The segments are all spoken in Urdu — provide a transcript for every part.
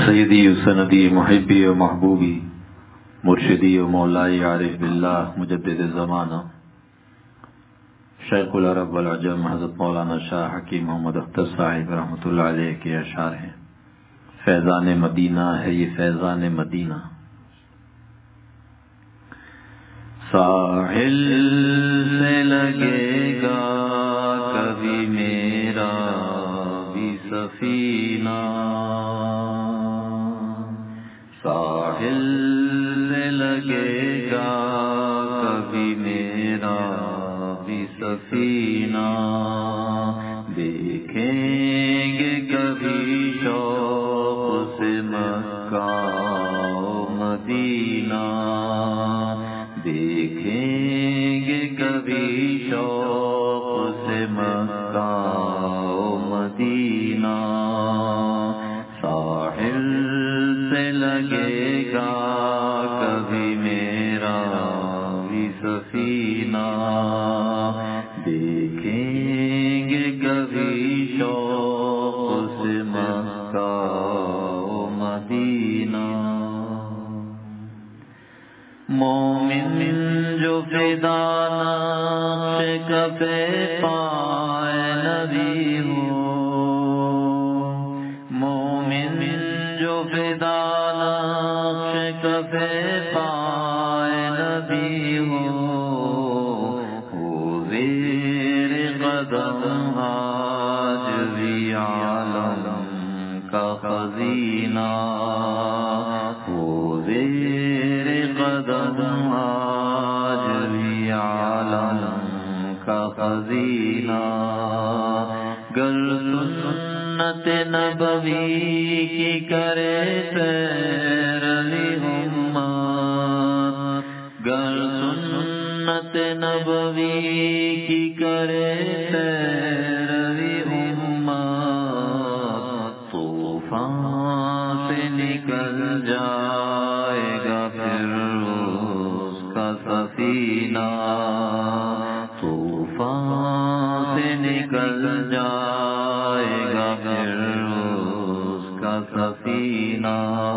سیدی و سندی محبی و محبوبی مرشدی و مولائی عارف باللہ مجدد زمانہ شیخ العرب والعجم حضرت مولانا شاہ حکیم محمد اختر صاحب رحمۃ اللہ علیہ کے اشعار ہیں۔ فیضان مدینہ ہے یہ فیضان مدینہ، ساحل سے لگے گا کبھی میرا بھی سفینہ، ساحل سے لگے گا کبھی میرا بھی سفینہ، دیکھیں گے کبھی شوق سے مکہ و مدینہ، دیکھیں گے کبھی شوق سے مکہ و مدینہ، ساحل سے لگے گا کبھی میرا بھی سفینہ، دیکھیں گے کبھی شوق سے مکہ و مدینہ، مومن جو فدا نقش کفے پائے نبی ہو، مومن جو فدا نقش کفے پائے نبی ہو، زیر قدم آج بھی عالم کا خزینہ، زیر قدم آج بھی عالم کا خزینہ، گر سنت نبوی کی کرے پیروی امت، گر سنت نبوی کی کرے پیروی امت، طوفان سے نکل جائے گا پھر اس کا سفینہ، طوفان سے نکل جائے گا پھر اس کا سفینہ،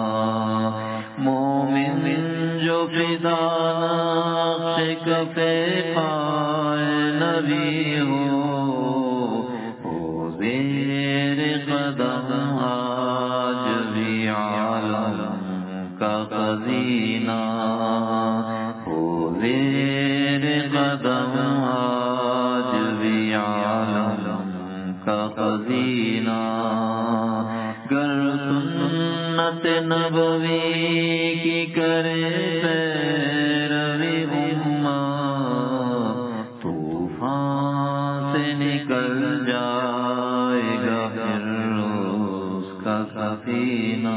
مومن جو فدا نقش کفے پائے نبی ہو، زیر قدم آج بھی عالم کا خزینہ، زیر قدم آج بھی عالم کا خزینہ، گر سنت نبوی کی کرے پیروی امت، طوفان سے نکل جائے گا پھر اس کا سفینہ،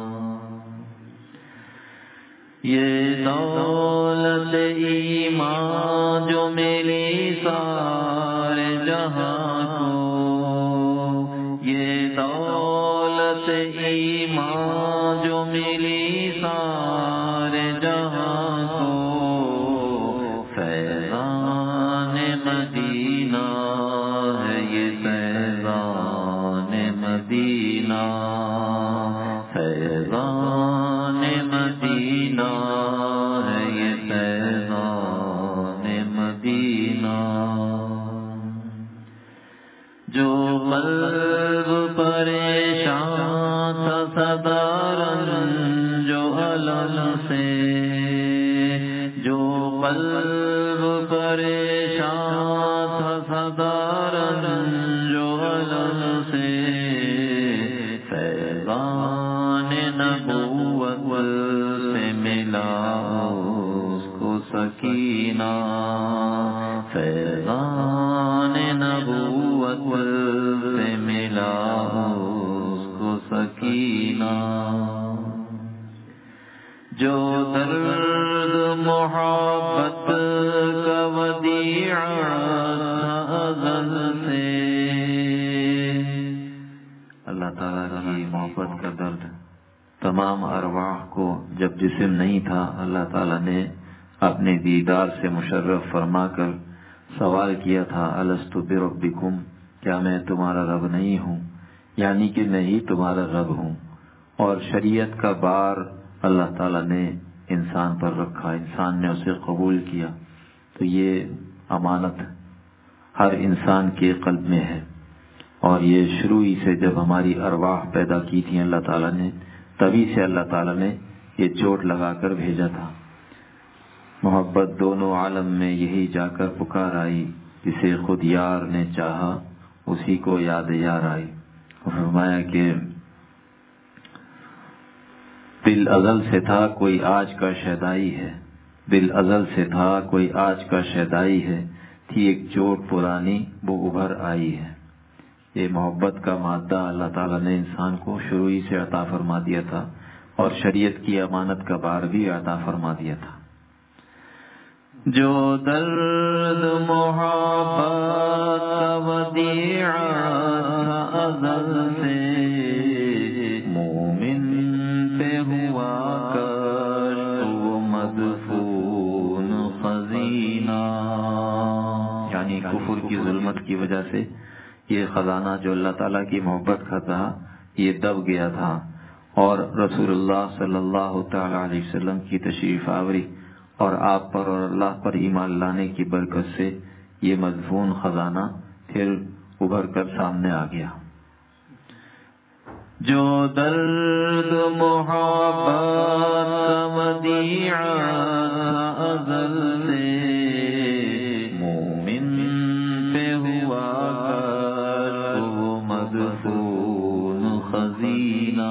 یہ دولت ایمان جو ملی سارے جہاں کو، یہ دولت ایمان جو ملی سارے جہاں کو، فیضان مدینہ ہے یہ فیضان مدینہ، فیضان مدینہ ہے یہ فیضان مدینہ، جو قلب پریشان تھا صدارن جو علم سے، جو قلب پریشان تھا صدارن جو علم سے، فیضان نبوت سے ملا اس کو سکینہ، فیضان نبوت سے ملا اس کو سکینہ، جو درد محبت کا ودیعہ تھا ازل سے، اللہ تعالیٰ کی محبت کا درد تمام ارواح کو جب جسم نہیں تھا اللہ تعالیٰ نے اپنے دیدار سے مشرف فرما کر سوال کیا تھا، الست بربکم، کیا میں تمہارا رب نہیں ہوں، یعنی کہ میں ہی تمہارا رب ہوں، اور شریعت کا بار اللہ تعالیٰ نے انسان پر رکھا، انسان نے اسے قبول کیا، تو یہ امانت ہر انسان کے قلب میں ہے۔ اور یہ شروع ہی سے جب ہماری ارواح پیدا کی تھی اللہ تعالیٰ نے، تبھی سے اللہ تعالیٰ نے یہ چوٹ لگا کر بھیجا تھا۔ محبت دونوں عالم میں یہی جا کر پکار آئی، جسے خود یار نے چاہا اسی کو یاد یار آئی۔ فرمایا کہ دل ازل سے تھا کوئی آج کا شیدائی ہے، دل ازل سے تھا کوئی آج کا شیدائی ہے، تھی ایک چوٹ پرانی وہ ابھر آئی ہے۔ یہ محبت کا مادہ اللہ تعالیٰ نے انسان کو شروع ہی سے عطا فرما دیا تھا، اور شریعت کی امانت کا بار بھی عطا فرما دیا تھا۔ جو درد محبت کا ودیعہ تھا ازل سے، مومن پہ ہوا کر وہ مدفون خزینہ، یعنی کفر کی ظلمت کی وجہ سے یہ خزانہ جو اللہ تعالیٰ کی محبت کا تھا یہ دب گیا تھا، اور رسول اللہ صلی اللہ تعالی علیہ وسلم کی تشریف آوری اور آپ پر اور اللہ پر ایمان لانے کی برکت سے یہ مدفون خزانہ پھر ابھر کر سامنے آ گیا۔ جو درد محبت کا ودیعہ تھا ازل سے، مومن پہ ہوا کر وہ مدفون خزینہ،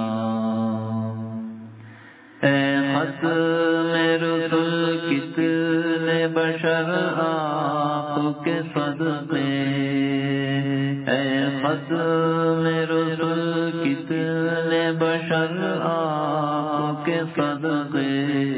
اے خط رسول کتنے بشر آپ کے صدقے، اے خط رسول کتنے بشر آپ کے صدقے،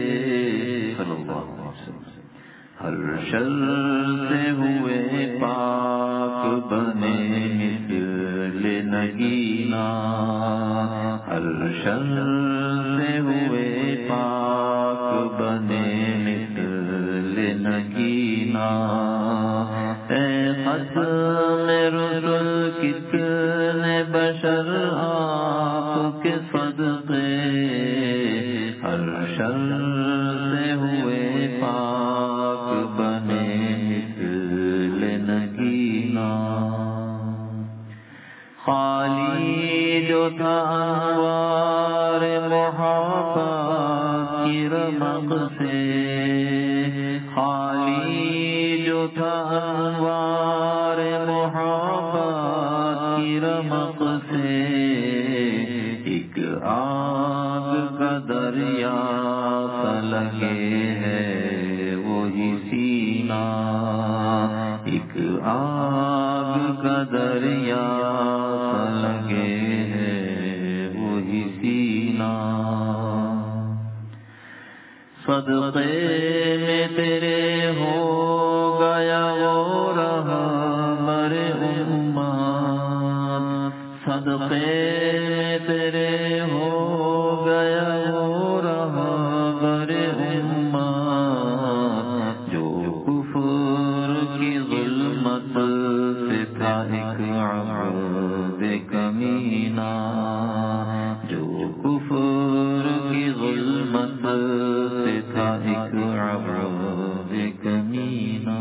ہر شر سے ہوئے پاک بنے مثل نگینا، ہر شر سے ہوئے پاک بنے مثل نگینا، اے ختم رسل کتنے بشر آپ کے صدقے، ہر شر سے ہوئے پاک بنے مثل نگینا۔ خالی جو تھا انوار محبت کی رمق سے، خالی جو تھا انوار محبت کی رمق سے، ایک آگ کا دریا سا لگے ہے وہی سینہ، ایک آگ کا دریا سا لگے ہے وہی سینہ۔ صدقے میں تیرے ہو گیا وہ رہبر امت، صدقے میں تیرے ہو گیا وہ رہبر امت، جو کفر کی ظلمت سے تھا ایک عبد کمینہ، جو کفر کی ظلمت سے تھا ایک عبد کمینہ۔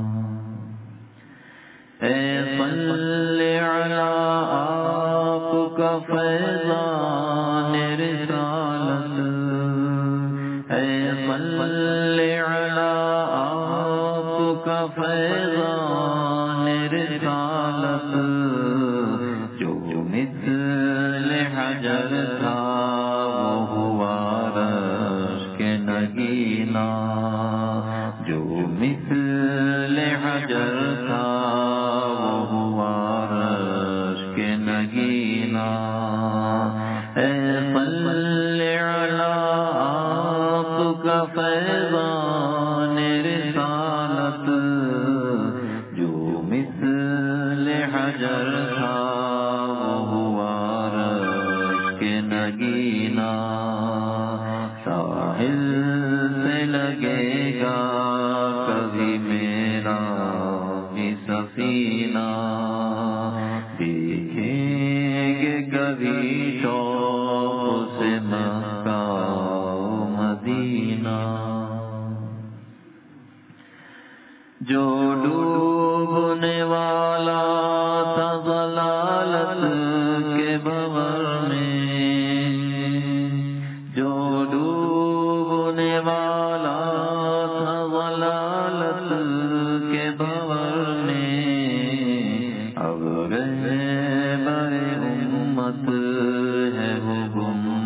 اے صلی علی آپ کا فیضان رسالت، اے صلی علی آپ کا فیضان رسالت، جو مثل حجر تھا وہ ہوا رش کے نگینا، جو مثل حجر تھا وہ ہوا رش کے نگینا، اے صلی علی آپ کا فیضان رسالت، جو مثل حجر تھا وہ ہوا رش کے نگینا، ساحل سے لگے گا کبھی میرا بھی سفینہ، دیکھیں گے کبھی شوق سے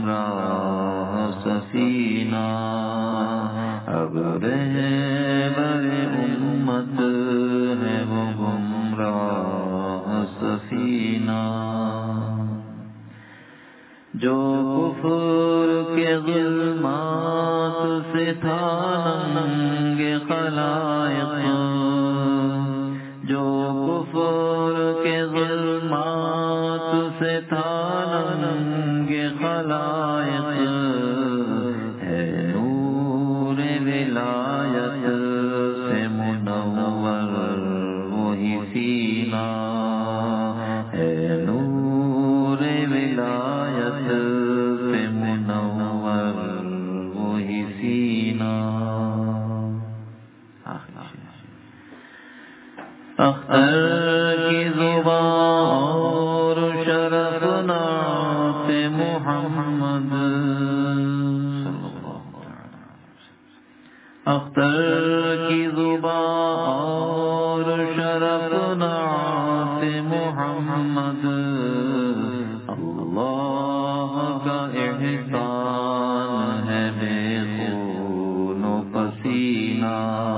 گمراہ سفینہ، اب رہبر امت ہے وہ گمراہ سفینہ، جو کفر کے ظلمات سے تھا ننگ خلائق، جو کفر کے ظلمات سے تھا ننگ خلائق، ہے نور ولایت سے منور وہی سینہ، ہے نور ولایت سے منور وہی سینہ۔ اختر کی زبان اور شرف نعت محمد، اختر کی زبان اور شرف نعت محمد، اللہ کا احسان ہے بے خون و پسینہ،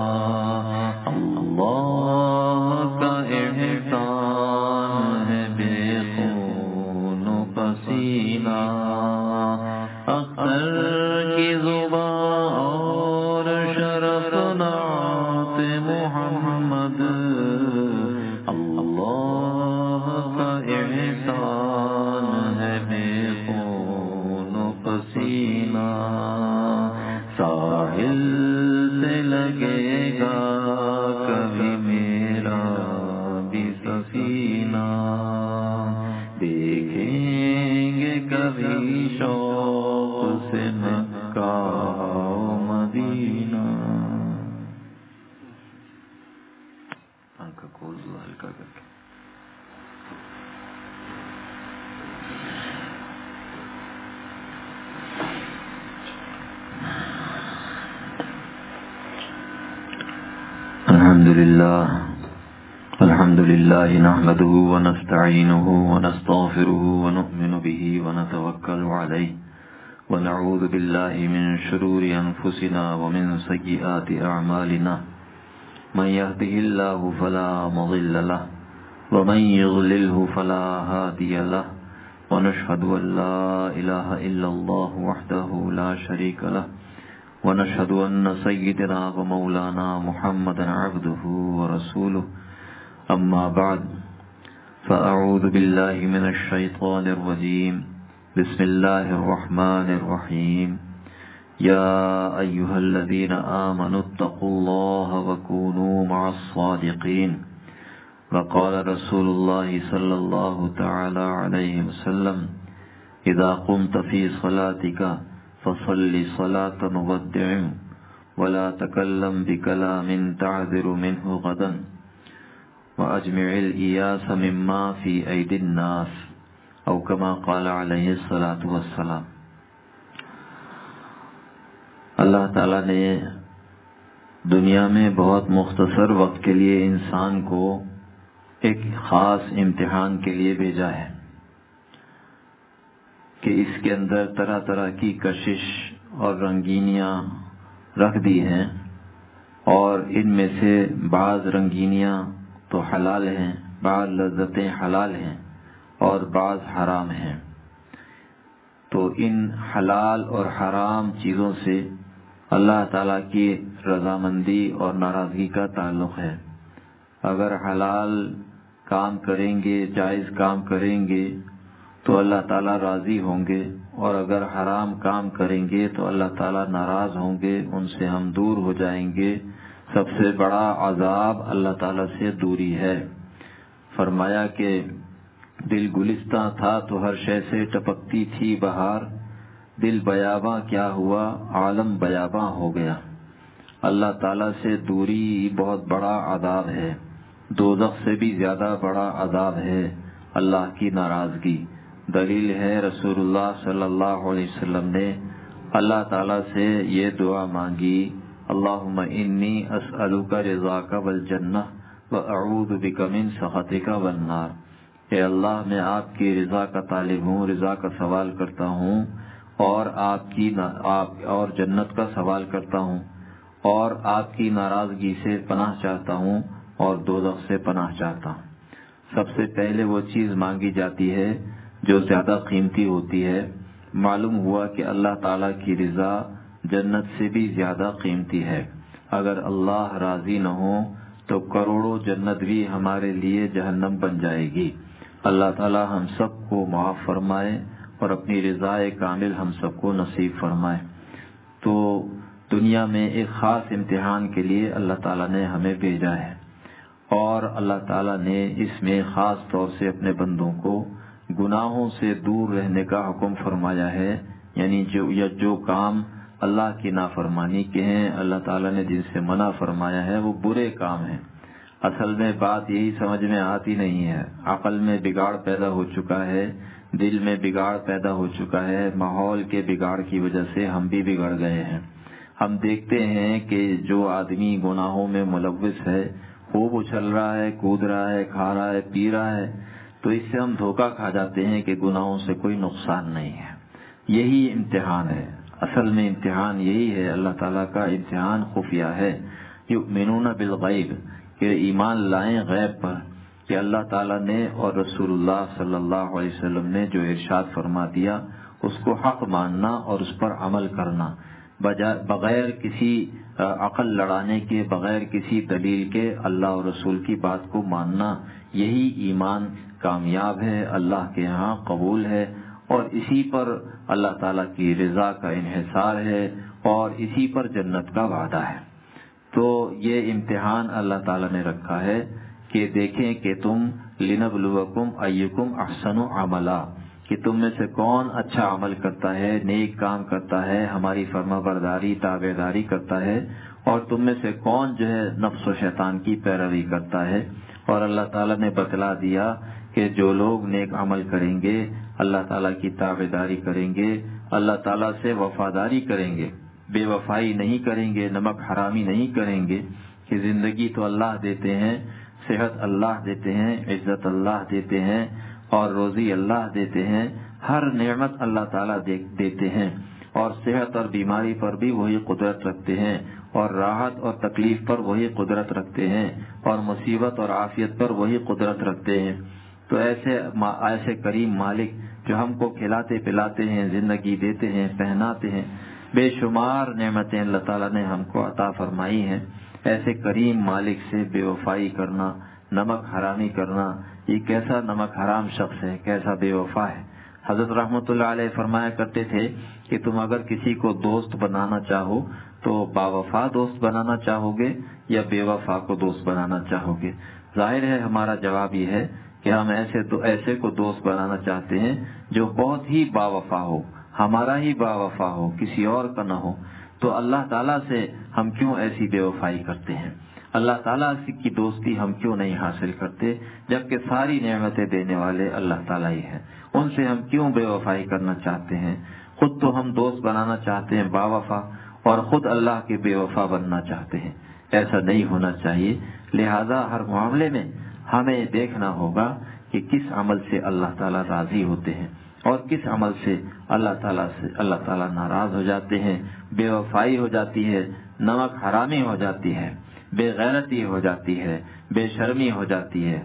اللہ کا احسان ہے بے خون و پسینہ، اختر کی زبان اور شرف نعت محمد، اللہ کا احسان ہے بے خون و پسینہ، ساحل سے لگے گا کبھی میرا بھی سفینہ، دیکھیں گے کبھی شوق سے مکہ و مدینہ۔ آنکھ کھول دو ہلکا کر کے۔ الحمد لله نحمده ونستعينه ونستغفره ونؤمن به ونتوكل عليه ونعوذ بالله من شرور أنفسنا ومن سيئات أعمالنا، من يهده الله فلا مضل له ومن يضلله فلا هادي له، ونشهد أن لا إله إلا الله وحده لا شريك له، ونشهد أن سيدنا ومولانا محمدا عبده ورسوله، أما بعد، فأعوذ بالله من الشيطان الرجيم، بسم الله الرحمن الرحيم، يا أيها الذين آمنوا اتقوا الله وكونوا مع الصادقين، وقال رسول الله صلى الله تعالى عليه وسلم، إذا قمت في صلاتك فصل صلاة مودع ولا تكلم بكلام تعذر منه غدا، وأجمع الإياس مما في أيدي الناس، أو كما قال عليه الصلاة والسلام۔ اللہ تعالیٰ نے دنیا میں بہت مختصر وقت کے لیے انسان کو ایک خاص امتحان کے لیے بھیجا ہے کہ اس کے اندر طرح طرح کی کشش اور رنگینیاں رکھ دی ہیں، اور ان میں سے بعض رنگینیاں تو حلال ہیں، بعض لذتیں حلال ہیں اور بعض حرام ہیں۔ تو ان حلال اور حرام چیزوں سے اللہ تعالیٰ کی رضامندی اور ناراضگی کا تعلق ہے۔ اگر حلال کام کریں گے، جائز کام کریں گے تو اللہ تعالیٰ راضی ہوں گے، اور اگر حرام کام کریں گے تو اللہ تعالیٰ ناراض ہوں گے، ان سے ہم دور ہو جائیں گے۔ سب سے بڑا عذاب اللہ تعالیٰ سے دوری ہے۔ فرمایا کہ دل گلستہ تھا تو ہر شے سے ٹپکتی تھی بہار، دل بیاباں کیا ہوا عالم بیاباں ہو گیا۔ اللہ تعالیٰ سے دوری بہت بڑا عذاب ہے، دوزخ سے بھی زیادہ بڑا عذاب ہے اللہ کی ناراضگی۔ دلیل ہے رسول اللہ صلی اللہ علیہ وسلم نے اللہ تعالیٰ سے یہ دعا مانگی، اللہم انی اسألک رضاک والجنہ واعوذ بک من سخطک والنار۔ اے اللہ، میں آپ کی رضا کا طالب ہوں، رضا کا سوال کرتا ہوں، اور اور جنت کا سوال کرتا ہوں، اور آپ کی ناراضگی سے پناہ چاہتا ہوں، اور دوزخ سے پناہ چاہتا ہوں۔ سب سے پہلے وہ چیز مانگی جاتی ہے جو زیادہ قیمتی ہوتی ہے۔ معلوم ہوا کہ اللہ تعالیٰ کی رضا جنت سے بھی زیادہ قیمتی ہے۔ اگر اللہ راضی نہ ہو تو کروڑوں جنت بھی ہمارے لیے جہنم بن جائے گی۔ اللہ تعالیٰ ہم سب کو معاف فرمائے اور اپنی رضا کامل ہم سب کو نصیب فرمائے۔ تو دنیا میں ایک خاص امتحان کے لیے اللہ تعالیٰ نے ہمیں بھیجا ہے، اور اللہ تعالیٰ نے اس میں خاص طور سے اپنے بندوں کو گناہوں سے دور رہنے کا حکم فرمایا ہے، یعنی جو کام اللہ کی نافرمانی کے ہیں، اللہ تعالیٰ نے جن سے منع فرمایا ہے وہ برے کام ہیں۔ اصل میں بات یہی سمجھ میں آتی نہیں ہے، عقل میں بگاڑ پیدا ہو چکا ہے، دل میں بگاڑ پیدا ہو چکا ہے، ماحول کے بگاڑ کی وجہ سے ہم بھی بگڑ گئے ہیں۔ ہم دیکھتے ہیں کہ جو آدمی گناہوں میں ملوث ہے، خوب اچھل رہا ہے، کود رہا ہے، کھا رہا ہے، پی رہا ہے، تو اس سے ہم دھوکہ کھا جاتے ہیں کہ گناہوں سے کوئی نقصان نہیں ہے۔ یہی امتحان ہے، اصل میں امتحان یہی ہے، اللہ تعالیٰ کا امتحان خفیہ ہے۔ یؤمنون بالغیب، کہ ایمان لائیں غیب پر، کہ اللہ تعالیٰ نے اور رسول اللہ صلی اللہ علیہ وسلم نے جو ارشاد فرما دیا اس کو حق ماننا اور اس پر عمل کرنا، بغیر کسی عقل لڑانے کے، بغیر کسی دلیل کے اللہ اور رسول کی بات کو ماننا، یہی ایمان کامیاب ہے، اللہ کے ہاں قبول ہے، اور اسی پر اللہ تعالیٰ کی رضا کا انحصار ہے، اور اسی پر جنت کا وعدہ ہے۔ تو یہ امتحان اللہ تعالیٰ نے رکھا ہے کہ دیکھیں کہ تم لنبلوکم ایکم احسن عملا، کہ تم میں سے کون اچھا عمل کرتا ہے، نیک کام کرتا ہے، ہماری فرما برداری تابعداری کرتا ہے، اور تم میں سے کون جو ہے نفس و شیطان کی پیروی کرتا ہے۔ اور اللہ تعالیٰ نے بتلا دیا کہ جو لوگ نیک عمل کریں گے، اللہ تعالیٰ کی تابعداری کریں گے، اللہ تعالیٰ سے وفاداری کریں گے، بے وفائی نہیں کریں گے، نمک حرامی نہیں کریں گے، کہ زندگی تو اللہ دیتے ہیں، صحت اللہ دیتے ہیں، عزت اللہ دیتے ہیں، اور روزی اللہ دیتے ہیں، ہر نعمت اللہ تعالیٰ دیتے ہیں، اور صحت اور بیماری پر بھی وہی قدرت رکھتے ہیں، اور راحت اور تکلیف پر وہی قدرت رکھتے ہیں، اور مصیبت اور عافیت پر وہی قدرت رکھتے ہیں۔ تو ایسے کریم مالک جو ہم کو کھلاتے پلاتے ہیں، زندگی دیتے ہیں، پہناتے ہیں، بے شمار نعمتیں اللہ تعالیٰ نے ہم کو عطا فرمائی ہیں، ایسے کریم مالک سے بے وفائی کرنا، نمک حرامی کرنا، یہ کیسا نمک حرام شخص ہے، کیسا بے وفا ہے۔ حضرت رحمت اللہ علیہ فرمایا کرتے تھے کہ تم اگر کسی کو دوست بنانا چاہو تو باوفا دوست بنانا چاہو گے یا بے وفا کو دوست بنانا چاہو گے؟ ظاہر ہے ہمارا جواب یہ ہے کہ ہم ایسے کو دوست بنانا چاہتے ہیں جو بہت ہی باوفا ہو، ہمارا ہی باوفا ہو، کسی اور کا نہ ہو۔ تو اللہ تعالیٰ سے ہم کیوں ایسی بے وفائی کرتے ہیں؟ اللہ تعالیٰ کی دوستی ہم کیوں نہیں حاصل کرتے، جبکہ ساری نعمتیں دینے والے اللہ تعالیٰ ہی ہیں؟ ان سے ہم کیوں بے وفائی کرنا چاہتے ہیں؟ خود تو ہم دوست بنانا چاہتے ہیں باوفا، اور خود اللہ کے بے وفا بننا چاہتے ہیں۔ ایسا نہیں ہونا چاہیے۔ لہذا ہر معاملے میں ہمیں دیکھنا ہوگا کہ کس عمل سے اللہ تعالیٰ راضی ہوتے ہیں اور کس عمل سے اللہ تعالیٰ ناراض ہو جاتے ہیں، بے وفائی ہو جاتی ہے، نمک حرامی ہو جاتی ہے، بے غیرتی ہو جاتی ہے، بے شرمی ہو جاتی ہے۔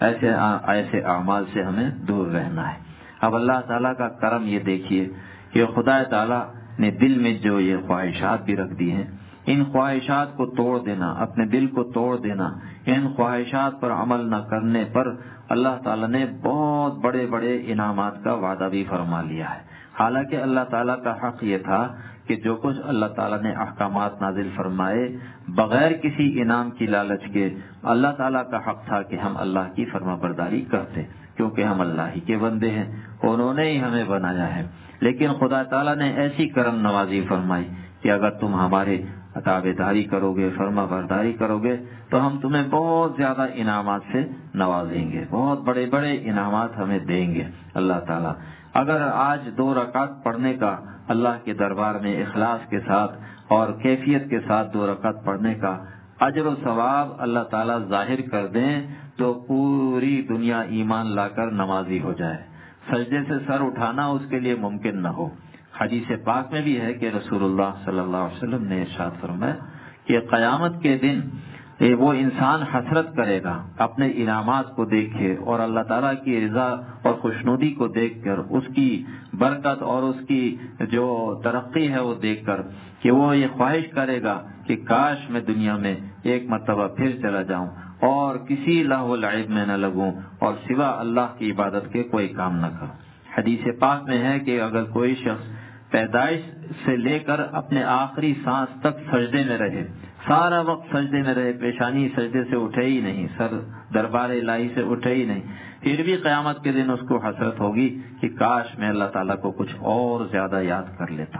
ایسے اعمال سے ہمیں دور رہنا ہے۔ اب اللہ تعالیٰ کا کرم یہ دیکھیے کہ خدا تعالیٰ نے دل میں جو یہ خواہشات بھی رکھ دی ہیں، ان خواہشات کو توڑ دینا، اپنے دل کو توڑ دینا، ان خواہشات پر عمل نہ کرنے پر اللہ تعالیٰ نے بہت بڑے بڑے انعامات کا وعدہ بھی فرما لیا ہے۔ حالانکہ اللہ تعالیٰ کا حق یہ تھا کہ جو کچھ اللہ تعالیٰ نے احکامات نازل فرمائے بغیر کسی انعام کی لالچ کے، اللہ تعالیٰ کا حق تھا کہ ہم اللہ کی فرما برداری کرتے، کیونکہ ہم اللہ ہی کے بندے ہیں، انہوں نے ہی ہمیں بنایا ہے۔ لیکن خدا تعالیٰ نے ایسی کرم نوازی فرمائی کہ اگر تم ہمارے تابعداری کرو گے، فرما برداری کرو گے، تو ہم تمہیں بہت زیادہ انعامات سے نوازیں گے، بہت بڑے بڑے انعامات ہمیں دیں گے اللہ تعالیٰ۔ اگر آج 2 رکعت پڑھنے کا اللہ کے دربار میں اخلاص کے ساتھ اور کیفیت کے ساتھ 2 رکعت پڑھنے کا اجر و ثواب اللہ تعالیٰ ظاہر کر دیں تو پوری دنیا ایمان لا کر نمازی ہو جائے، سجدے سے سر اٹھانا اس کے لیے ممکن نہ ہو، حدیث پاک میں بھی ہے کہ رسول اللہ صلی اللہ علیہ وسلم نے ارشاد فرمایا کہ قیامت کے دن وہ انسان حسرت کرے گا اپنے انعامات کو دیکھ کے اور اللہ تعالیٰ کی رضا اور خوشنودی کو دیکھ کر، اس کی برکت اور اس کی جو ترقی ہے وہ دیکھ کر، کہ وہ یہ خواہش کرے گا کہ کاش میں دنیا میں ایک مرتبہ پھر چلا جاؤں اور کسی لہو و لعب میں نہ لگوں اور سوا اللہ کی عبادت کے کوئی کام نہ کروں۔ حدیث پاک میں ہے کہ اگر کوئی شخص پیدائش سے لے کر اپنے آخری سانس تک سجدے میں رہے، سارا وقت سجدے میں رہے، پیشانی سجدے سے اٹھے ہی نہیں، سر دربار الہی سے اٹھے ہی نہیں، پھر بھی قیامت کے دن اس کو حسرت ہوگی کہ کاش میں اللہ تعالیٰ کو کچھ اور زیادہ یاد کر لیتا۔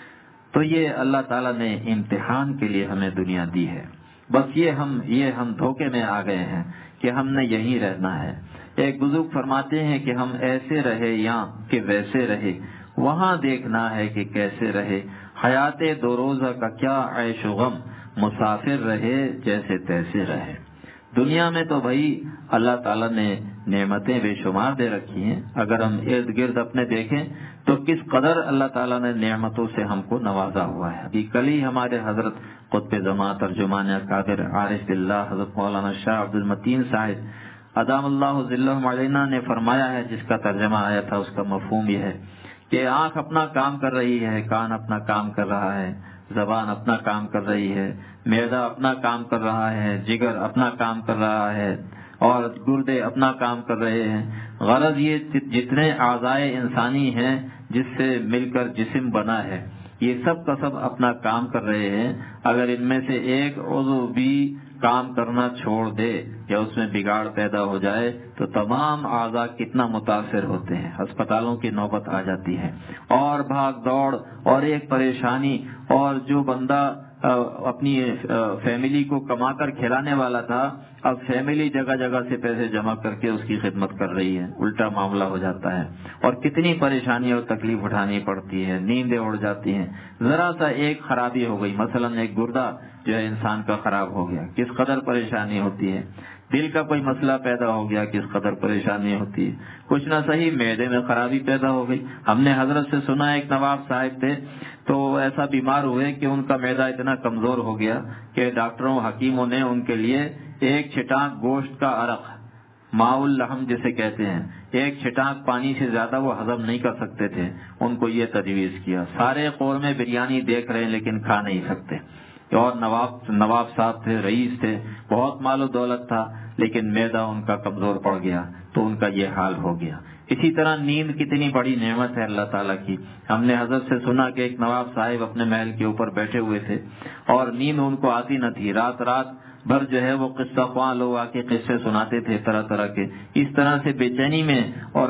تو یہ اللہ تعالیٰ نے امتحان کے لیے ہمیں دنیا دی ہے، بس یہ ہم دھوکے میں آ گئے ہیں کہ ہم نے یہیں رہنا ہے۔ ایک بزرگ فرماتے ہیں کہ ہم ایسے رہے یا کہ ویسے رہے، وہاں دیکھنا ہے کہ کیسے رہے، حیات دو روزہ کا کیا عیش و غم، مسافر رہے جیسے تیسے رہے۔ دنیا میں تو بھائی اللہ تعالیٰ نے نعمتیں بے شمار دے رکھی ہیں، اگر ہم ارد گرد اپنے دیکھیں تو کس قدر اللہ تعالیٰ نے نعمتوں سے ہم کو نوازا ہوا ہے۔ ابھی کل ہی ہمارے حضرت قطب زمان ترجمان اکابر عارف باللہ حضرت مولانا شاہ عبد المتین صاحب ادام اللہ ذلہ علینا نے فرمایا ہے، جس کا ترجمہ آیا تھا اس کا مفہوم یہ ہے کہ آنکھ اپنا کام کر رہی ہے، کان اپنا کام کر رہا ہے، زبان اپنا کام کر رہی ہے، معدہ اپنا کام کر رہا ہے، جگر اپنا کام کر رہا ہے اور گردے اپنا کام کر رہے ہیں۔ غرض یہ جتنے اعضائے انسانی ہیں جس سے مل کر جسم بنا ہے، یہ سب کا سب اپنا کام کر رہے ہیں۔ اگر ان میں سے ایک عضو بھی کام کرنا چھوڑ دے یا اس میں بگاڑ پیدا ہو جائے تو تمام اعضاء کتنا متاثر ہوتے ہیں، ہسپتالوں کی نوبت آ جاتی ہے اور بھاگ دوڑ اور ایک پریشانی، اور جو بندہ اپنی فیملی کو کما کر کھلانے والا تھا اب فیملی جگہ جگہ سے پیسے جمع کر کے اس کی خدمت کر رہی ہے، الٹا معاملہ ہو جاتا ہے اور کتنی پریشانی اور تکلیف اٹھانی پڑتی ہے، نیندیں اڑ جاتی ہیں۔ ذرا سا ایک خرابی ہو گئی، مثلا ایک گردہ جو ہے انسان کا خراب ہو گیا، کس قدر پریشانی ہوتی ہے۔ دل کا کوئی مسئلہ پیدا ہو گیا، کس قدر پریشانی ہوتی ہے۔ کچھ نہ صحیح معدے میں خرابی پیدا ہو گئی۔ ہم نے حضرت سے سنا ایک نواب صاحب تھے تو ایسا بیمار ہوئے کہ ان کا معدہ اتنا کمزور ہو گیا کہ ڈاکٹروں حکیموں نے ان کے لیے ایک چھٹانک گوشت کا عرق، ماء اللحم جسے کہتے ہیں، ایک چھٹانک پانی سے زیادہ وہ ہضم نہیں کر سکتے تھے، ان کو یہ تجویز کیا۔ سارے قورمے بریانی دیکھ رہے ہیں لیکن کھا نہیں سکتے، اور نواب صاحب تھے، رئیس تھے، بہت مال و دولت تھا، لیکن معدہ ان کا کمزور پڑ گیا تو ان کا یہ حال ہو گیا۔ اسی طرح نیند کتنی بڑی نعمت ہے اللہ تعالیٰ کی۔ ہم نے حضرت سے سنا کہ ایک نواب صاحب اپنے محل کے اوپر بیٹھے ہوئے تھے اور نیند ان کو آتی نہ تھی، رات بھر جو ہے وہ قصہ خواہ لوگ آ کے قصے سناتے تھے طرح طرح کے، اس طرح سے بے چینی میں اور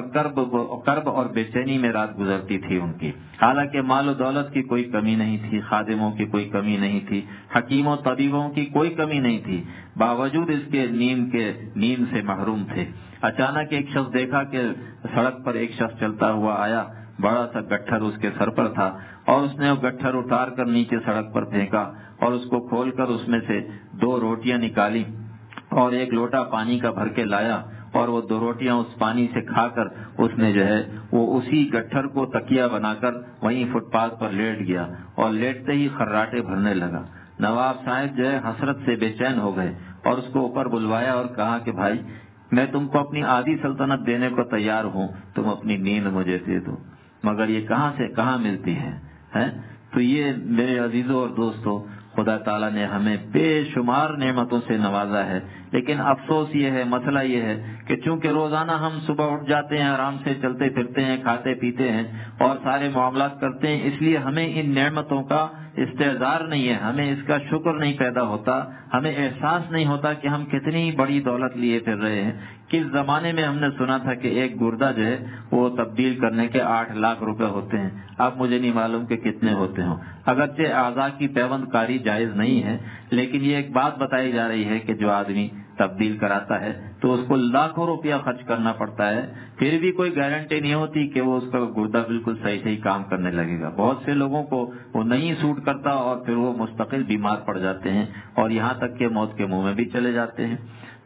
کرب اور بے چینی میں رات گزرتی تھی ان کی۔ حالانکہ مال و دولت کی کوئی کمی نہیں تھی، خادموں کی کوئی کمی نہیں تھی، حکیموں طبیبوں کی کوئی کمی نہیں تھی، باوجود اس کے نیند سے محروم تھے۔ اچانک ایک شخص دیکھا کہ سڑک پر ایک شخص چلتا ہوا آیا، بڑا سا گٹھر اس کے سر پر تھا اور اس نے وہ گٹھر اتار کر نیچے سڑک پر پھینکا اور اس کو کھول کر اس میں سے 2 روٹیاں نکالی اور ایک لوٹا پانی کا بھر کے لایا اور وہ 2 روٹیاں اس پانی سے کھا کر اس نے جو ہے وہ اسی گٹھر کو تکیہ بنا کر وہیں فٹ پاتھ پر لیٹ گیا اور لیٹتے ہی خراٹے بھرنے لگا۔ نواب صاحب جو ہے حسرت سے بے چین ہو گئے اور اس کو اوپر بلوایا اور کہا کہ بھائی میں تم کو اپنی آدھی سلطنت دینے کو تیار ہوں، تم اپنی نیند مجھے دے دو، مگر یہ کہاں سے کہاں ملتی ہے؟ تو یہ میرے عزیزوں اور دوستوں، خدا تعالیٰ نے ہمیں بے شمار نعمتوں سے نوازا ہے، لیکن افسوس یہ ہے، مسئلہ یہ ہے کہ چونکہ روزانہ ہم صبح اٹھ جاتے ہیں، آرام سے چلتے پھرتے ہیں، کھاتے پیتے ہیں اور سارے معاملات کرتے ہیں، اس لیے ہمیں ان نعمتوں کا استحضار نہیں ہے، ہمیں اس کا شکر نہیں پیدا ہوتا، ہمیں احساس نہیں ہوتا کہ ہم کتنی بڑی دولت لیے پھر رہے ہیں۔ کس زمانے میں ہم نے سنا تھا کہ ایک گردہ جو ہے وہ تبدیل کرنے کے 8 لاکھ روپے ہوتے ہیں، اب مجھے نہیں معلوم کہ کتنے ہوتے ہوں۔ اگرچہ اعضاء کی پیوند کاری جائز نہیں ہے، لیکن یہ ایک بات بتائی جا رہی ہے کہ جو آدمی تبدیل کراتا ہے تو اس کو لاکھوں روپیہ خرچ کرنا پڑتا ہے، پھر بھی کوئی گارنٹی نہیں ہوتی کہ وہ اس کا گردہ بالکل صحیح کام کرنے لگے گا۔ بہت سے لوگوں کو وہ نہیں سوٹ کرتا اور پھر وہ مستقل بیمار پڑ جاتے ہیں اور یہاں تک کہ موت کے منہ میں بھی چلے جاتے ہیں۔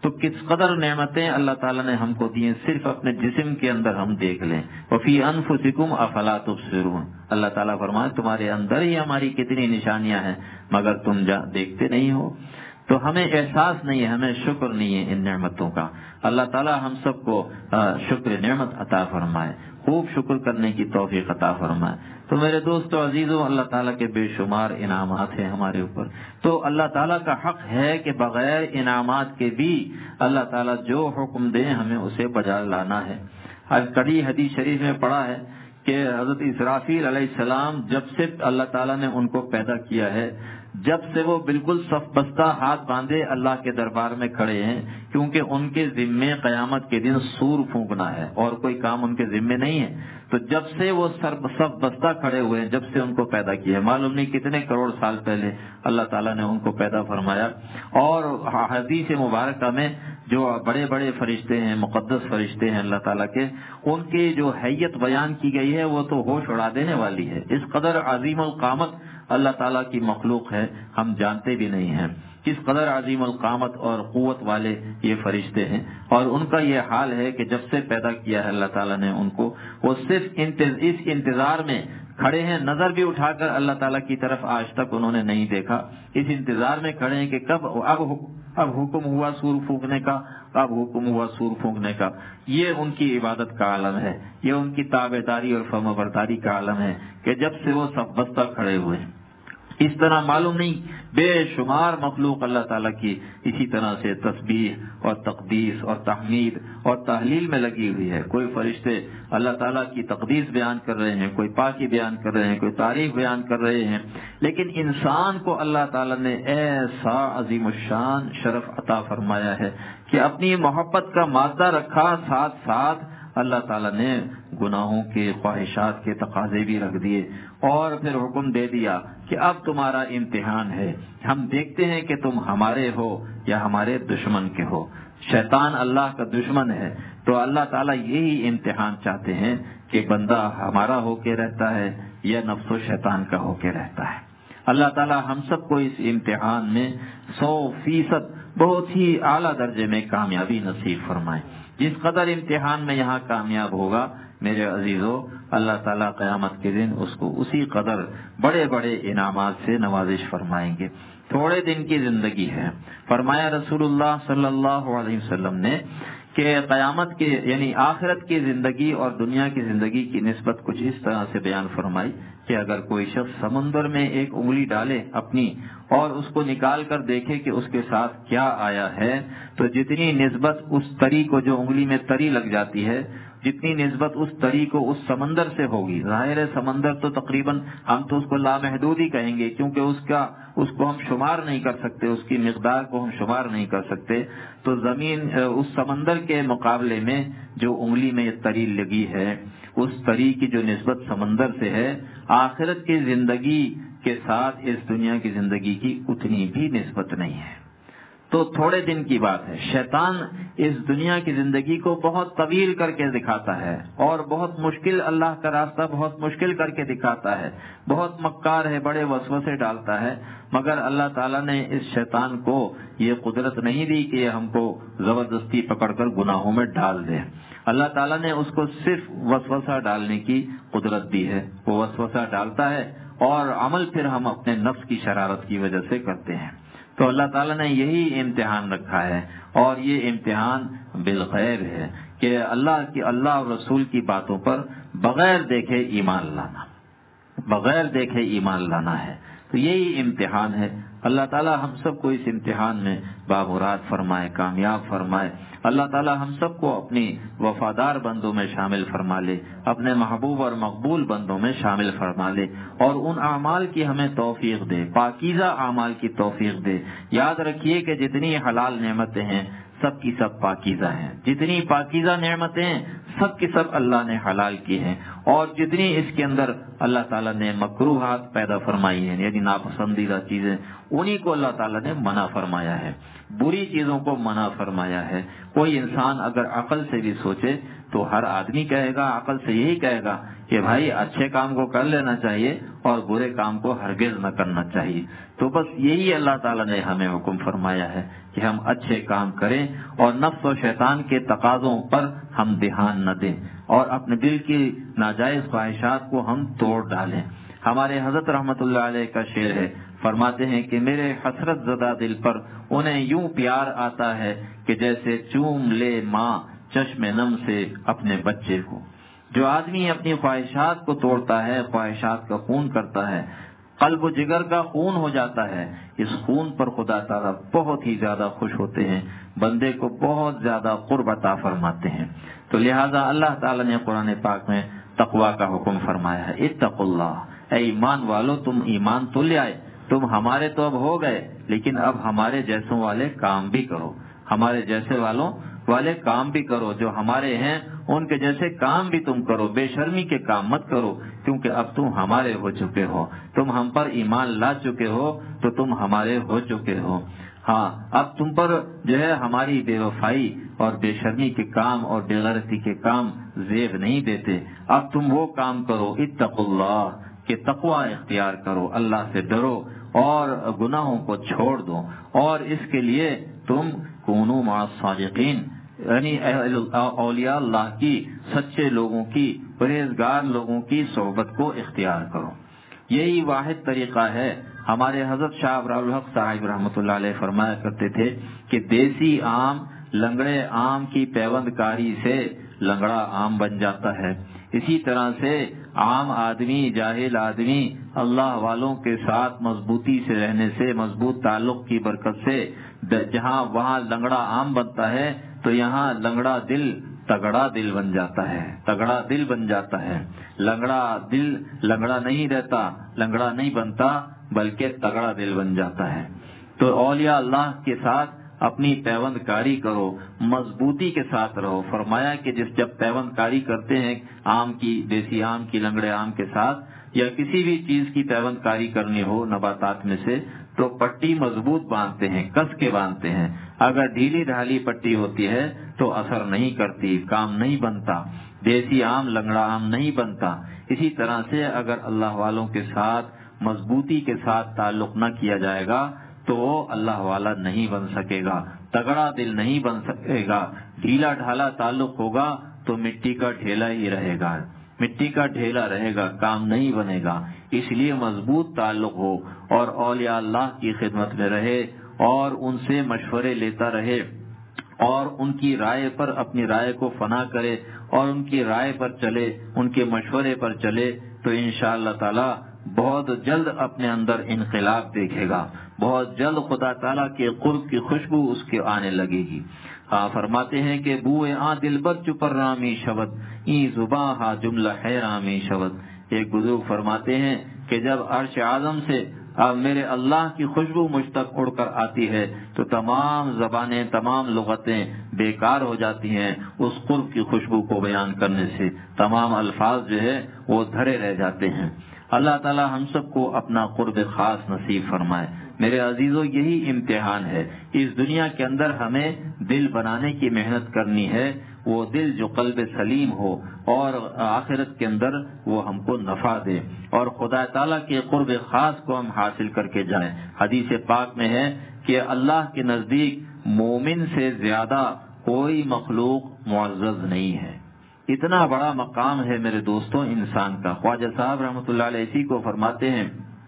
تو کس قدر نعمتیں اللہ تعالیٰ نے ہم کو دی ہیں، صرف اپنے جسم کے اندر ہم دیکھ لیں۔ وفی انفسکم افلا تبصرون، اللہ تعالیٰ فرمائے تمہارے اندر ہی ہماری کتنی نشانیاں ہیں مگر تم دیکھتے نہیں ہو۔ تو ہمیں احساس نہیں ہے، ہمیں شکر نہیں ہے ان نعمتوں کا۔ اللہ تعالیٰ ہم سب کو شکر نعمت عطا فرمائے، خوب شکر کرنے کی توفیق عطا فرمائے۔ تو میرے دوستو عزیزو، اللہ تعالیٰ کے بے شمار انعامات ہیں ہمارے اوپر، تو اللہ تعالیٰ کا حق ہے کہ بغیر انعامات کے بھی اللہ تعالیٰ جو حکم دیں ہمیں اسے بجا لانا ہے۔ آج کڑی حدیث شریف میں پڑھا ہے کہ حضرت اسرافیل علیہ السلام جب سے اللہ تعالیٰ نے ان کو پیدا کیا ہے، جب سے وہ بالکل صف بستہ ہاتھ باندھے اللہ کے دربار میں کھڑے ہیں، کیونکہ ان کے ذمے قیامت کے دن سور پھونکنا ہے اور کوئی کام ان کے ذمے نہیں ہے۔ تو جب سے وہ صف بستہ کھڑے ہوئے ہیں، جب سے ان کو پیدا کیا ہے، معلوم نہیں کتنے کروڑ سال پہلے اللہ تعالیٰ نے ان کو پیدا فرمایا۔ اور حدیث مبارکہ میں جو بڑے بڑے فرشتے ہیں، مقدس فرشتے ہیں اللہ تعالیٰ کے، ان کی جو حیت بیان کی گئی ہے وہ تو ہوش اڑا دینے والی ہے۔ اس قدر عظیم القامت اللہ تعالیٰ کی مخلوق ہے، ہم جانتے بھی نہیں ہیں کس قدر عظیم القامت اور قوت والے یہ فرشتے ہیں۔ اور ان کا یہ حال ہے کہ جب سے پیدا کیا ہے اللہ تعالیٰ نے ان کو، وہ صرف اس انتظار میں کھڑے ہیں، نظر بھی اٹھا کر اللہ تعالیٰ کی طرف آج تک انہوں نے نہیں دیکھا، اس انتظار میں کھڑے ہیں کہ کب اب حکم ہوا سور پھونکنے کا، اب حکم ہوا سور پھونکنے کا۔ یہ ان کی عبادت کا عالم ہے، یہ ان کی تابعداری اور فرمانبرداری کا عالم ہے کہ جب سے وہ صف بستہ کھڑے ہوئے ہیں۔ اس طرح معلوم نہیں بے شمار مخلوق اللہ تعالیٰ کی اسی طرح سے تسبیح اور تقدیس اور تحمید اور تحلیل میں لگی ہوئی ہے۔ کوئی فرشتے اللہ تعالیٰ کی تقدیس بیان کر رہے ہیں، کوئی پاکی بیان کر رہے ہیں، کوئی تعریف بیان کر رہے ہیں، لیکن انسان کو اللہ تعالیٰ نے ایسا عظیم الشان شرف عطا فرمایا ہے کہ اپنی محبت کا مادہ رکھا، ساتھ ساتھ اللہ تعالیٰ نے گناہوں کے خواہشات کے تقاضے بھی رکھ دیے اور پھر حکم دے دیا کہ اب تمہارا امتحان ہے، ہم دیکھتے ہیں کہ تم ہمارے ہو یا ہمارے دشمن کے ہو۔ شیطان اللہ کا دشمن ہے، تو اللہ تعالیٰ یہی امتحان چاہتے ہیں کہ بندہ ہمارا ہو کے رہتا ہے یا نفس و شیطان کا ہو کے رہتا ہے۔ اللہ تعالیٰ ہم سب کو اس امتحان میں 100% بہت ہی اعلیٰ درجے میں کامیابی نصیب فرمائے۔ جس قدر امتحان میں یہاں کامیاب ہوگا میرے عزیزو، اللہ تعالیٰ قیامت کے دن اس کو اسی قدر بڑے بڑے انعامات سے نوازش فرمائیں گے۔ تھوڑے دن کی زندگی ہے، فرمایا رسول اللہ صلی اللہ علیہ وسلم نے کہ قیامت کے یعنی آخرت کی زندگی اور دنیا کی زندگی کی نسبت کچھ اس طرح سے بیان فرمائی کہ اگر کوئی شخص سمندر میں ایک انگلی ڈالے اپنی اور اس کو نکال کر دیکھے کہ اس کے ساتھ کیا آیا ہے، تو جتنی نسبت اس تری کو، جو انگلی میں تری لگ جاتی ہے، جتنی نسبت اس تری کو اس سمندر سے ہوگی، ظاہر ہے سمندر تو تقریباً ہم تو اس کو لامحدود ہی کہیں گے کیونکہ اس کو ہم شمار نہیں کر سکتے، اس کی مقدار کو ہم شمار نہیں کر سکتے، تو زمین اس سمندر کے مقابلے میں جو انگلی میں یہ تری لگی ہے، اس تری کی جو نسبت سمندر سے ہے، آخرت کی زندگی کے ساتھ اس دنیا کی زندگی کی اتنی بھی نسبت نہیں ہے۔ تو تھوڑے دن کی بات ہے، شیطان اس دنیا کی زندگی کو بہت طویل کر کے دکھاتا ہے اور بہت مشکل، اللہ کا راستہ بہت مشکل کر کے دکھاتا ہے، بہت مکار ہے، بڑے وسوسے ڈالتا ہے، مگر اللہ تعالیٰ نے اس شیطان کو یہ قدرت نہیں دی کہ ہم کو زبردستی پکڑ کر گناہوں میں ڈال دے۔ اللہ تعالیٰ نے اس کو صرف وسوسہ ڈالنے کی قدرت دی ہے، وہ وسوسہ ڈالتا ہے اور عمل پھر ہم اپنے نفس کی شرارت کی وجہ سے کرتے ہیں۔ تو اللہ تعالیٰ نے یہی امتحان رکھا ہے اور یہ امتحان بالغیب ہے کہ اللہ اور رسول کی باتوں پر بغیر دیکھے ایمان لانا، بغیر دیکھے ایمان لانا ہے۔ تو یہی امتحان ہے۔ اللہ تعالیٰ ہم سب کو اس امتحان میں بامراد فرمائے، کامیاب فرمائے۔ اللہ تعالیٰ ہم سب کو اپنی وفادار بندوں میں شامل فرما لے، اپنے محبوب اور مقبول بندوں میں شامل فرما لے، اور ان اعمال کی ہمیں توفیق دے، پاکیزہ اعمال کی توفیق دے۔ یاد رکھیے کہ جتنی حلال نعمتیں ہیں سب کی سب پاکیزہ ہیں، جتنی پاکیزہ نعمتیں ہیں سب کی سب اللہ نے حلال کی ہیں، اور جتنی اس کے اندر اللہ تعالیٰ نے مکروہات پیدا فرمائی ہیں یعنی ناپسندیدہ چیزیں انہی کو اللہ تعالیٰ نے منع فرمایا ہے، بری چیزوں کو منع فرمایا ہے۔ کوئی انسان اگر عقل سے بھی سوچے تو ہر آدمی کہے گا، عقل سے یہی کہے گا کہ بھائی اچھے کام کو کر لینا چاہیے اور برے کام کو ہرگز نہ کرنا چاہیے۔ تو بس یہی اللہ تعالیٰ نے ہمیں حکم فرمایا ہے کہ ہم اچھے کام کریں اور نفس و شیطان کے تقاضوں پر ہم دھیان نہ دیں اور اپنے دل کی ناجائز خواہشات کو ہم توڑ ڈالیں۔ ہمارے حضرت رحمت اللہ علیہ کا شعر ہے، فرماتے ہیں کہ میرے حسرت زدہ دل پر انہیں یوں پیار آتا ہے کہ جیسے چوم لے ماں چشم نم سے اپنے بچے کو۔ جو آدمی اپنی خواہشات کو توڑتا ہے، خواہشات کا خون کرتا ہے، قلب و جگر کا خون ہو جاتا ہے، اس خون پر خدا تعالیٰ بہت ہی زیادہ خوش ہوتے ہیں، بندے کو بہت زیادہ قرب عطا فرماتے ہیں۔ تو لہٰذا اللہ تعالیٰ نے قرآن پاک میں تقویٰ کا حکم فرمایا ہے، اتقوا اللہ، اے ایمان والو تم ایمان تو لے آئے، تم ہمارے تو اب ہو گئے لیکن اب ہمارے جیسوں والے کام بھی کرو، ہمارے جیسے والے کام بھی کرو، جو ہمارے ہیں ان کے جیسے کام بھی تم کرو، بے شرمی کے کام مت کرو، کیونکہ اب تم ہمارے ہو چکے ہو، تم ہم پر ایمان لا چکے ہو تو تم ہمارے ہو چکے ہو۔ ہاں اب تم پر جو ہے ہماری بے وفائی اور بے شرمی کے کام اور بے غیرتی کے کام زیب نہیں دیتے، اب تم وہ کام کرو، اتقوا اللہ، کہ تقویٰ اختیار کرو، اللہ سے ڈرو اور گناہوں کو چھوڑ دو، اور اس کے لیے تم کونوا مع الصادقین، یعنی اولیاء اللہ کی، سچے لوگوں کی، پرہیزگار لوگوں کی صحبت کو اختیار کرو۔ یہی واحد طریقہ ہے۔ ہمارے حضرت شاہ ابرار الحق صاحب رحمۃ اللہ علیہ فرمایا کرتے تھے کہ دیسی آم لنگڑے آم کی پیوند کاری سے لنگڑا آم بن جاتا ہے، اسی طرح سے عام آدمی، جاہل آدمی اللہ والوں کے ساتھ مضبوطی سے رہنے سے، مضبوط تعلق کی برکت سے جہاں وہاں لنگڑا عام بنتا ہے تو یہاں لنگڑا دل تگڑا دل بن جاتا ہے، تگڑا دل بن جاتا ہے۔ لنگڑا دل لنگڑا نہیں رہتا، لنگڑا نہیں بنتا بلکہ تگڑا دل بن جاتا ہے۔ تو اولیاء اللہ کے ساتھ اپنی پیوند کاری کرو، مضبوطی کے ساتھ رہو۔ فرمایا کہ جب پیوند کاری کرتے ہیں آم کی، دیسی آم کی، لنگڑے آم کے ساتھ یا کسی بھی چیز کی پیوند کاری کرنی ہو نباتات میں سے تو پٹی مضبوط باندھتے ہیں، کس کے باندھتے ہیں۔ اگر ڈھیلی ڈھالی پٹی ہوتی ہے تو اثر نہیں کرتی، کام نہیں بنتا، دیسی آم لنگڑا آم نہیں بنتا۔ اسی طرح سے اگر اللہ والوں کے ساتھ مضبوطی کے ساتھ تعلق نہ کیا جائے گا تو وہ اللہ والا نہیں بن سکے گا، تگڑا دل نہیں بن سکے گا۔ ڈھیلا ڈھالا تعلق ہوگا تو مٹی کا ڈھیلا ہی رہے گا، مٹی کا ڈھیلا رہے گا، کام نہیں بنے گا۔ اس لیے مضبوط تعلق ہو اور اولیاء اللہ کی خدمت میں رہے اور ان سے مشورے لیتا رہے اور ان کی رائے پر اپنی رائے کو فنا کرے اور ان کی رائے پر چلے، ان کے مشورے پر چلے تو انشاءاللہ تعالی بہت جلد اپنے اندر انقلاب دیکھے گا، بہت جلد خدا تعالیٰ کے قرب کی خوشبو اس کے آنے لگے گی۔ فرماتے ہیں کہ بوئے آ دلبر چپر رامی شبد ای زباں ہا جملہ حیرامی شبد۔ ایک بزرگ فرماتے ہیں کہ جب عرش اعظم سے میرے اللہ کی خوشبو مجھ تک اڑ کر آتی ہے تو تمام زبانیں، تمام لغتیں بیکار ہو جاتی ہیں، اس قرب کی خوشبو کو بیان کرنے سے تمام الفاظ جو ہے وہ دھرے رہ جاتے ہیں۔ اللہ تعالی ہم سب کو اپنا قرب خاص نصیب فرمائے۔ میرے عزیزو یہی امتحان ہے، اس دنیا کے اندر ہمیں دل بنانے کی محنت کرنی ہے، وہ دل جو قلب سلیم ہو اور آخرت کے اندر وہ ہم کو نفع دے اور خدا تعالیٰ کے قرب خاص کو ہم حاصل کر کے جائیں۔ حدیث پاک میں ہے کہ اللہ کے نزدیک مومن سے زیادہ کوئی مخلوق معزز نہیں ہے۔ اتنا بڑا مقام ہے میرے دوستوں انسان کا۔ خواجہ صاحب رحمۃ اللہ علیہ اسی کو فرماتے ہیں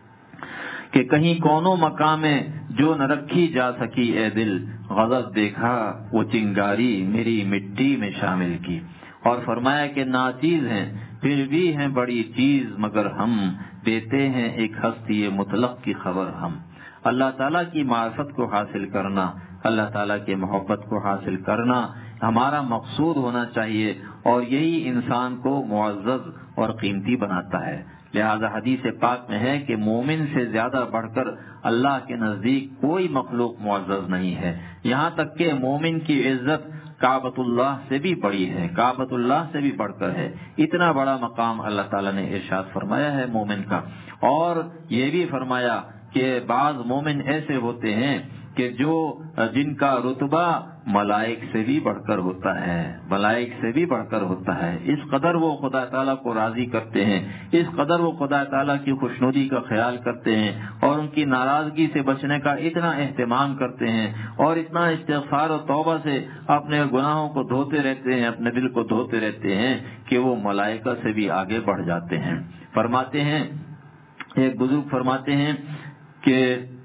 کہ کہیں کونوں مقام میں جو نہ رکھی جا سکی اے دل، غضب دیکھا وہ چنگاری میری مٹی میں شامل کی۔ اور فرمایا کہ ناچیز ہیں پھر بھی ہیں بڑی چیز، مگر ہم دیتے ہیں ایک ہستی مطلق کی خبر ہم۔ اللہ تعالیٰ کی معرفت کو حاصل کرنا، اللہ تعالیٰ کے محبت کو حاصل کرنا ہمارا مقصود ہونا چاہیے اور یہی انسان کو معزز اور قیمتی بناتا ہے۔ لہذا حدیث پاک میں ہے کہ مومن سے زیادہ بڑھ کر اللہ کے نزدیک کوئی مخلوق معزز نہیں ہے، یہاں تک کہ مومن کی عزت کعبۃ اللہ سے بھی بڑی ہے، کعبۃ اللہ سے بھی بڑھ کر ہے۔ اتنا بڑا مقام اللہ تعالیٰ نے ارشاد فرمایا ہے مومن کا۔ اور یہ بھی فرمایا کہ بعض مومن ایسے ہوتے ہیں کہ جن کا رتبہ ملائک سے بھی بڑھ کر ہوتا ہے، ملائک سے بھی بڑھ کر ہوتا ہے۔ اس قدر وہ خدا تعالیٰ کو راضی کرتے ہیں، اس قدر وہ خدا تعالیٰ کی خوشنودی کا خیال کرتے ہیں اور ان کی ناراضگی سے بچنے کا اتنا اہتمام کرتے ہیں اور اتنا استغفار و توبہ سے اپنے گناہوں کو دھوتے رہتے ہیں، اپنے دل کو دھوتے رہتے ہیں کہ وہ ملائکہ سے بھی آگے بڑھ جاتے ہیں۔ فرماتے ہیں، ایک بزرگ فرماتے ہیں کہ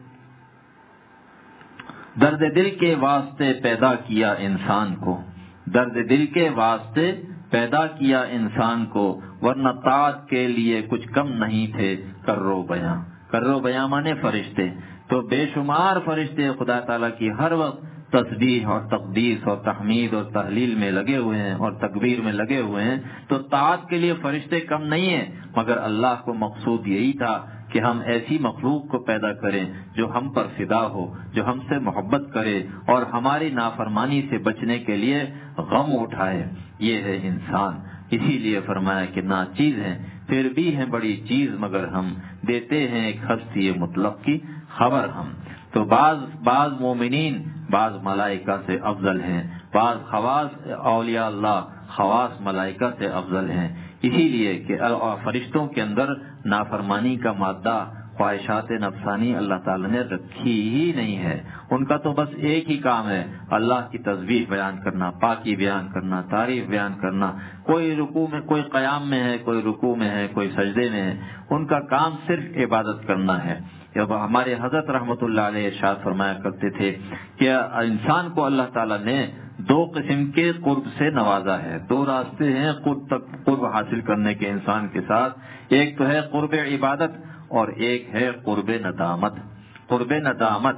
درد دل کے واسطے پیدا کیا انسان کو، درد دل کے واسطے پیدا کیا انسان کو، ورنہ طاعت کے لیے کچھ کم نہیں تھے کرو بیاں۔ کرو بیاں مانے فرشتے، تو بے شمار فرشتے خدا تعالیٰ کی ہر وقت تسبیح اور تقدیس اور تحمید اور تحلیل میں لگے ہوئے ہیں اور تکبیر میں لگے ہوئے ہیں، تو طاعت کے لیے فرشتے کم نہیں ہیں، مگر اللہ کو مقصود یہی تھا کہ ہم ایسی مخلوق کو پیدا کریں جو ہم پر فدا ہو، جو ہم سے محبت کرے اور ہماری نافرمانی سے بچنے کے لیے غم اٹھائے۔ یہ ہے انسان، اسی لیے فرمایا کہ ناچیز ہیں پھر بھی ہیں بڑی چیز، مگر ہم دیتے ہیں ایک ہستی مطلق کی خبر ہم۔ تو بعض مومنین بعض ملائکہ سے افضل ہیں، بعض خواص اولیاء اللہ خواص ملائکہ سے افضل ہیں، اسی لیے کہ فرشتوں کے اندر نافرمانی کا مادہ، خواہشات نفسانی اللہ تعالیٰ نے رکھی ہی نہیں ہے۔ ان کا تو بس ایک ہی کام ہے، اللہ کی تسبیح بیان کرنا، پاکی بیان کرنا، تعریف بیان کرنا۔ کوئی رکوع میں، کوئی قیام میں ہے، کوئی رکوع میں ہے، کوئی سجدے میں ہے، ان کا کام صرف عبادت کرنا ہے۔ جب ہمارے حضرت رحمت اللہ علیہ ارشاد فرمایا کرتے تھے کہ انسان کو اللہ تعالیٰ نے دو قسم کے قرب سے نوازا ہے، دو راستے ہیں قرب حاصل کرنے کے انسان کے ساتھ، ایک تو ہے قرب عبادت اور ایک ہے قرب ندامت۔ قرب ندامت،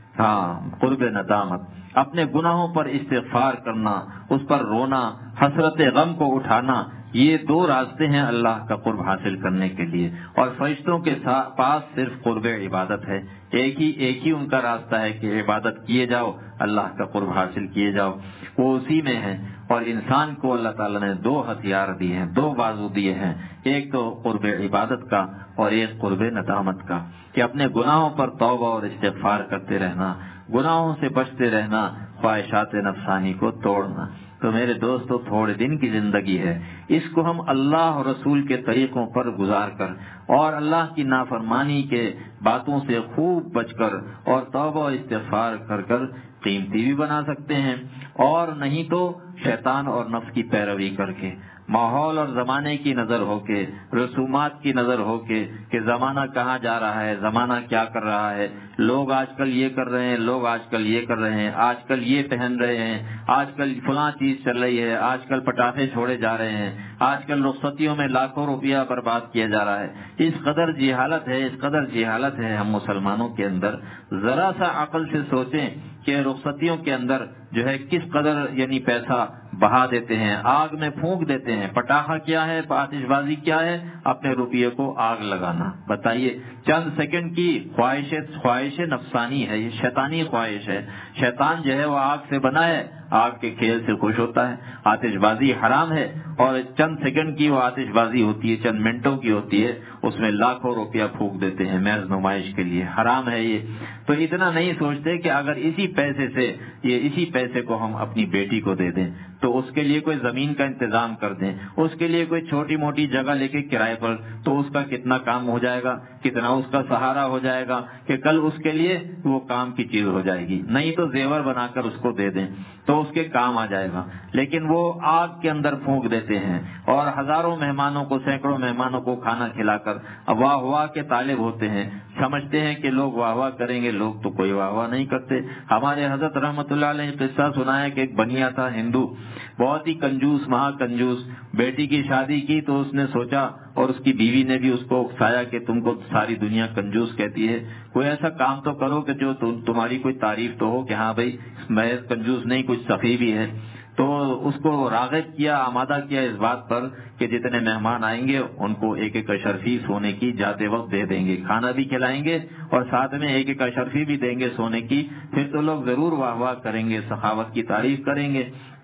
قرب ندامت، اپنے گناہوں پر استغفار کرنا، اس پر رونا، حسرت غم کو اٹھانا، یہ دو راستے ہیں اللہ کا قرب حاصل کرنے کے لیے۔ اور فرشتوں کے پاس صرف قرب عبادت ہے، ایک ہی ان کا راستہ ہے کہ عبادت کیے جاؤ، اللہ کا قرب حاصل کیے جاؤ، وہ اسی میں ہے۔ اور انسان کو اللہ تعالیٰ نے دو ہتھیار دیے ہیں، دو بازو دیے ہیں، ایک تو قرب عبادت کا اور ایک قرب ندامت کا، کہ اپنے گناہوں پر توبہ اور استغفار کرتے رہنا، گناہوں سے بچتے رہنا، خواہشات نفسانی کو توڑنا۔ تو میرے دوستو، تھوڑے دن کی زندگی ہے، اس کو ہم اللہ اور رسول کے طریقوں پر گزار کر اور اللہ کی نافرمانی کے باتوں سے خوب بچ کر اور توبہ و استغفار کر کر قیمتی بھی بنا سکتے ہیں، اور نہیں تو شیطان اور نفس کی پیروی کر کے، ماحول اور زمانے کی نظر ہو کے، رسومات کی نظر ہو کے کہ زمانہ کہاں جا رہا ہے، زمانہ کیا کر رہا ہے، لوگ آج کل یہ کر رہے ہیں، لوگ آج کل یہ کر رہے ہیں، آج کل یہ پہن رہے ہیں، آج کل فلاں چیز چل رہی ہے، آج کل پٹاخے چھوڑے جا رہے ہیں، آج کل رخصتیوں میں لاکھوں روپیہ برباد کیا جا رہا ہے۔ اس قدر جہالت ہے، اس قدر جہالت ہے ہم مسلمانوں کے اندر۔ ذرا سا عقل سے سوچیں کہ رخصتیوں کے اندر جو ہے کس قدر یعنی پیسہ بہا دیتے ہیں، آگ میں پھونک دیتے ہیں۔ پٹاخہ کیا ہے، آتش بازی کیا ہے، اپنے روپیے کو آگ لگانا۔ بتائیے، چند سیکنڈ کی خواہش نفسانی ہے، یہ شیطانی خواہش ہے۔ شیطان جو ہے وہ آگ سے بنا ہے، آگ کے کھیل سے خوش ہوتا ہے۔ آتش بازی حرام ہے اور چند سیکنڈ کی وہ آتش بازی ہوتی ہے، چند منٹوں کی ہوتی ہے، اس میں لاکھوں روپیہ پھونک دیتے ہیں محض نمائش کے لیے، حرام ہے یہ۔ تو اتنا نہیں سوچتے کہ اگر اسی پیسے کو ہم اپنی بیٹی کو دے دیں تو اس کے لیے کوئی زمین کا انتظام کر دیں، اس کے لیے کوئی چھوٹی موٹی جگہ لے کے کرائے پر، تو اس کا کتنا کام ہو جائے گا، کتنا اس کا سہارا ہو جائے گا کہ کل اس کے لیے وہ کام کی چیز ہو جائے گی۔ نہیں تو زیور بنا کر اس کو دے دیں تو اس کے کام آ جائے گا، لیکن وہ آگ کے اندر پھونک دیتے ہیں اور ہزاروں مہمانوں کو، سینکڑوں مہمانوں کو کھانا کھلا کر واہ واہ کے طالب ہوتے ہیں، سمجھتے ہیں کہ لوگ واہ واہ کریں گے، لوگ تو کوئی واہ واہ نہیں کرتے۔ ہمارے حضرت رحمت اللہ علیہ نے قصہ سنا ہے کہ ایک بنیا تھا ہندو، بہت ہی کنجوس، مہا کنجوس، بیٹی کی شادی کی تو اس نے سوچا اور اس کی بیوی نے بھی اس کو اکسایا کہ تم کو ساری دنیا کنجوس کہتی ہے، کوئی ایسا کام تو کرو کہ جو تمہاری کوئی تعریف تو ہو کہ ہاں بھائی محض کنجوس نہیں، کچھ سخی بھی ہے۔ تو اس کو راغب کیا، آمادہ کیا اس بات پر کہ جتنے مہمان آئیں گے ان کو ایک ایک اشرفی سونے کی جاتے وقت دے دیں گے، کھانا بھی کھلائیں گے اور ساتھ میں ایک ایک اشرفی بھی دیں گے سونے کی، پھر تو لوگ ضرور واہ واہ کریں گے، سخاوت کی تعریف کریں گے۔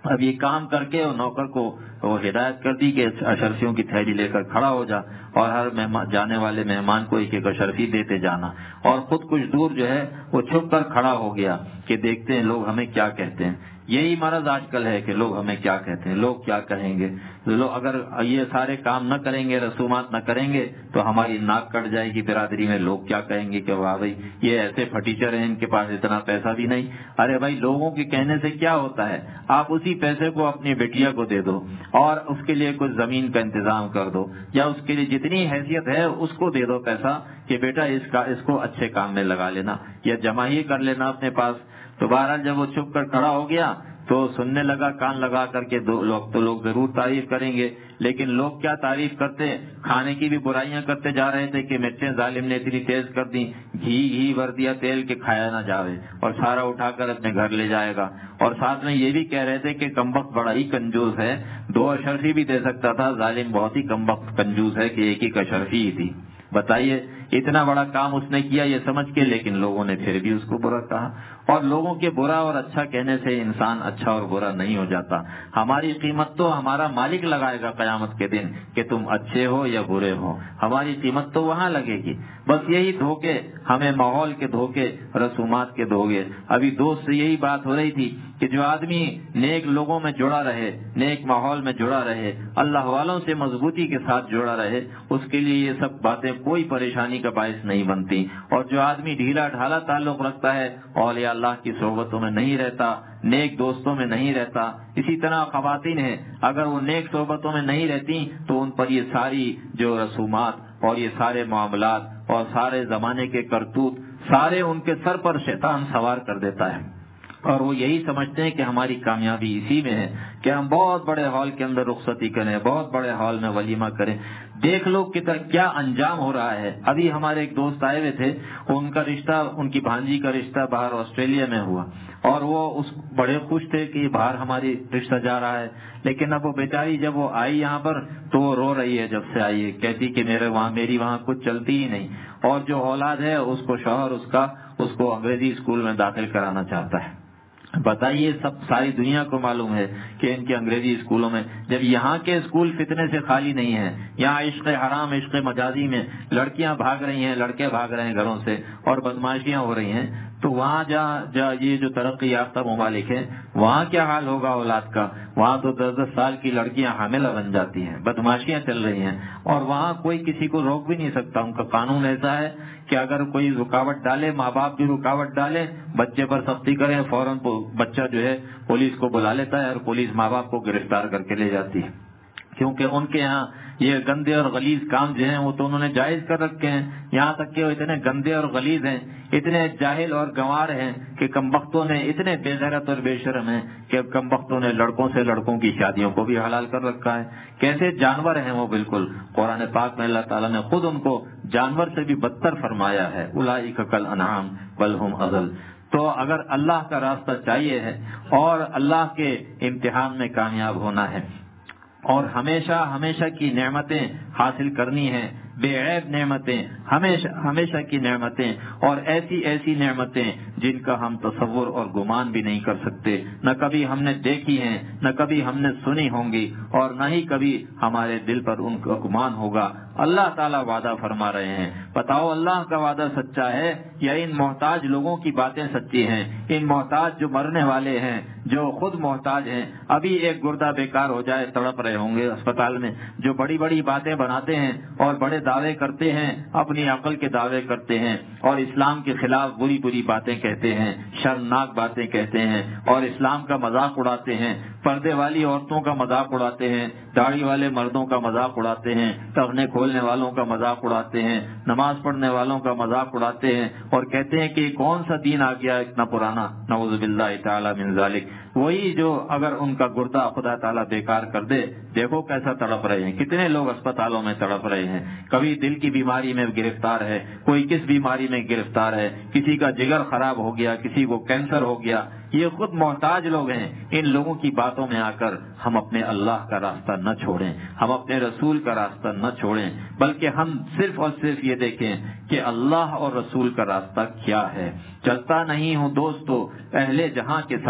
اب یہ کام کر کے نوکر کو وہ ہدایت کر دی کہ اشرفیوں کی تھیلی لے کر کھڑا ہو جا اور ہر جانے والے مہمان کو ایک ایک اشرفی دیتے جانا، اور خود کچھ دور جو ہے وہ چھپ کر کھڑا ہو گیا کہ دیکھتے ہیں لوگ ہمیں کیا کہتے ہیں۔ یہی مرض آج کل ہے کہ لوگ ہمیں کیا کہتے ہیں، لوگ کیا کہیں گے، لوگ اگر یہ سارے کام نہ کریں گے، رسومات نہ کریں گے تو ہماری ناک کٹ جائے گی برادری میں، لوگ کیا کہیں گے کہ واہ بھائی یہ ایسے پھٹیچر ہیں، ان کے پاس اتنا پیسہ بھی نہیں۔ ارے بھائی لوگوں کے کہنے سے کیا ہوتا ہے، آپ اسی پیسے کو اپنی بیٹیا کو دے دو اور اس کے لیے کچھ زمین کا انتظام کر دو، یا اس کے لیے جتنی حیثیت ہے اس کو دے دو پیسہ کہ بیٹا اس کو اچھے کام میں لگا لینا یا جمع ہی کر لینا اپنے پاس۔ تو بہرحال جب وہ چھپ کر کھڑا ہو گیا تو سننے لگا کان لگا کر کے، لوگ ضرور تعریف کریں گے، لیکن لوگ کیا تعریف کرتے، کھانے کی بھی برائیاں کرتے جا رہے تھے کہ مرچیں ظالم نے اتنی تیز کر دی، گھی بھر دیا تیل کے کھایا نہ جاوے اور سارا اٹھا کر اپنے گھر لے جائے گا، اور ساتھ میں یہ بھی کہہ رہے تھے کہ کمبخت بڑا ہی کنجوس ہے، 2 اشرفی بھی دے سکتا تھا، ظالم بہت ہی کمبخت کنجوس ہے کہ ایک اشرفی ہی تھی۔ بتائیے اتنا بڑا کام اس نے کیا یہ سمجھ کے، لیکن لوگوں نے پھر بھی اس کو برا کہا۔ اور لوگوں کے برا اور اچھا کہنے سے انسان اچھا اور برا نہیں ہو جاتا، ہماری قیمت تو ہمارا مالک لگائے گا قیامت کے دن کہ تم اچھے ہو یا برے ہو، ہماری قیمت تو وہاں لگے گی۔ بس یہی دھوکے، ہمیں ماحول کے دھوکے، رسومات کے دھوکے۔ ابھی دوست سے یہی بات ہو رہی تھی کہ جو آدمی نیک لوگوں میں جڑا رہے، نیک ماحول میں جڑا رہے، اللہ والوں سے مضبوطی کے ساتھ جڑا رہے، اس کے لیے یہ سب باتیں کوئی پریشانی کا باعث نہیں بنتی۔ اور جو آدمی ڈھیلا ڈھالا تعلق رکھتا ہے، اولیاء اللہ کی صحبتوں میں نہیں رہتا، نیک دوستوں میں نہیں رہتا، اسی طرح خواتین ہیں، اگر وہ نیک صحبتوں میں نہیں رہتی تو ان پر یہ ساری جو رسومات اور یہ سارے معاملات اور سارے زمانے کے کرتوت سارے ان کے سر پر شیطان سوار کر دیتا ہے، اور وہ یہی سمجھتے ہیں کہ ہماری کامیابی اسی میں ہے کہ ہم بہت بڑے ہال کے اندر رخصتی کریں، بہت بڑے ہال میں ولیمہ کریں۔ دیکھ لو کیا انجام ہو رہا ہے۔ ابھی ہمارے ایک دوست آئے ہوئے تھے، ان کا رشتہ، ان کی بھانجی کا رشتہ باہر آسٹریلیا میں ہوا، اور وہ بڑے خوش تھے کہ باہر ہماری رشتہ جا رہا ہے، لیکن اب وہ بیچاری جب وہ آئی یہاں پر تو وہ رو رہی ہے جب سے آئی ہے، کہتی کہ میری وہاں کچھ چلتی ہی نہیں، اور جو اولاد ہے اس کو شوہر اس کو انگریزی اسکول میں داخل کرانا چاہتا ہے۔ بتائیے سب ساری دنیا کو معلوم ہے کہ ان کے انگریزی اسکولوں میں، جب یہاں کے اسکول فتنے سے خالی نہیں ہیں، یہاں عشق حرام، عشق مجازی میں لڑکیاں بھاگ رہی ہیں، لڑکے بھاگ رہے ہیں گھروں سے اور بدماشیاں ہو رہی ہیں، تو وہاں جہاں یہ جو ترقی یافتہ ممالک ہیں وہاں کیا حال ہوگا اولاد کا؟ وہاں تو 10-10 سال کی لڑکیاں حاملہ بن جاتی ہیں، بدماشیاں چل رہی ہیں، اور وہاں کوئی کسی کو روک بھی نہیں سکتا۔ ان کا قانون ایسا ہے کہ اگر کوئی رکاوٹ ڈالے، ماں باپ بھی رکاوٹ ڈالے، بچے پر سختی کریں، فوراً بچہ جو ہے پولیس کو بلا لیتا ہے اور پولیس ماں باپ کو گرفتار کر کے لے جاتی ہے، کیونکہ ان کے یہاں یہ گندے اور غلیظ کام جو ہیں وہ تو انہوں نے جائز کر رکھے ہیں، یہاں تک کہ وہ اتنے گندے اور غلیظ ہیں، اتنے جاہل اور گنوار ہیں کہ کمبختوں نے، اتنے بے غیرت اور بے شرم ہیں کہ کمبختوں نے لڑکوں سے لڑکوں کی شادیوں کو بھی حلال کر رکھا ہے۔ کیسے جانور ہیں وہ بالکل، قرآن پاک میں اللہ تعالیٰ نے خود ان کو جانور سے بھی بدتر فرمایا ہے، اولئک کالانعام بل ھم اضل۔ تو اگر اللہ کا راستہ چاہیے ہے اور اللہ کے امتحان میں کامیاب ہونا ہے اور ہمیشہ کی نعمتیں حاصل کرنی ہیں، بے عیب نعمتیں، ہمیشہ کی نعمتیں، اور ایسی نعمتیں جن کا ہم تصور اور گمان بھی نہیں کر سکتے، نہ کبھی ہم نے دیکھی ہیں، نہ کبھی ہم نے سنی ہوں گی، اور نہ ہی کبھی ہمارے دل پر ان کا گمان ہوگا۔ اللہ تعالیٰ وعدہ فرما رہے ہیں، بتاؤ اللہ کا وعدہ سچا ہے یا ان محتاج لوگوں کی باتیں سچی ہیں؟ ان محتاج جو مرنے والے ہیں، جو خود محتاج ہیں، ابھی ایک گردہ بیکار ہو جائے تڑپ رہے ہوں گے اسپتال میں، جو بڑی بڑی باتیں بناتے ہیں اور بڑے دعوے کرتے ہیں، اپنی عقل کے دعوے کرتے ہیں اور اسلام کے خلاف بری باتیں کہتے ہیں، شرمناک باتیں کہتے ہیں اور اسلام کا مذاق اڑاتے ہیں، پردے والی عورتوں کا مذاق اڑاتے ہیں، داڑھی والے مردوں کا مذاق اڑاتے ہیں، ٹخنے کھولنے والوں کا مذاق اڑاتے ہیں، نماز پڑھنے والوں کا مذاق اڑاتے ہیں، اور کہتے ہیں کہ کون سا دین آ گیا اتنا پرانا، نعوذ باللہ تعالی من ذالک۔ وہی جو اگر ان کا گردہ خدا تعالیٰ بیکار کر دے، دیکھو کیسا تڑپ رہے ہیں، کتنے لوگ اسپتالوں میں تڑپ رہے ہیں، کبھی دل کی بیماری میں گرفتار ہے، کوئی کس بیماری میں گرفتار ہے، کسی کا جگر خراب ہو گیا، کسی کو کینسر ہو گیا، یہ خود محتاج لوگ ہیں۔ ان لوگوں کی باتوں میں آ کر ہم اپنے اللہ کا راستہ نہ چھوڑیں، ہم اپنے رسول کا راستہ نہ چھوڑیں، بلکہ ہم صرف اور صرف یہ دیکھیں کہ اللہ اور رسول کا راستہ کیا ہے۔ چلتا نہیں ہوں دوستو اہل جہاں کے ساتھ،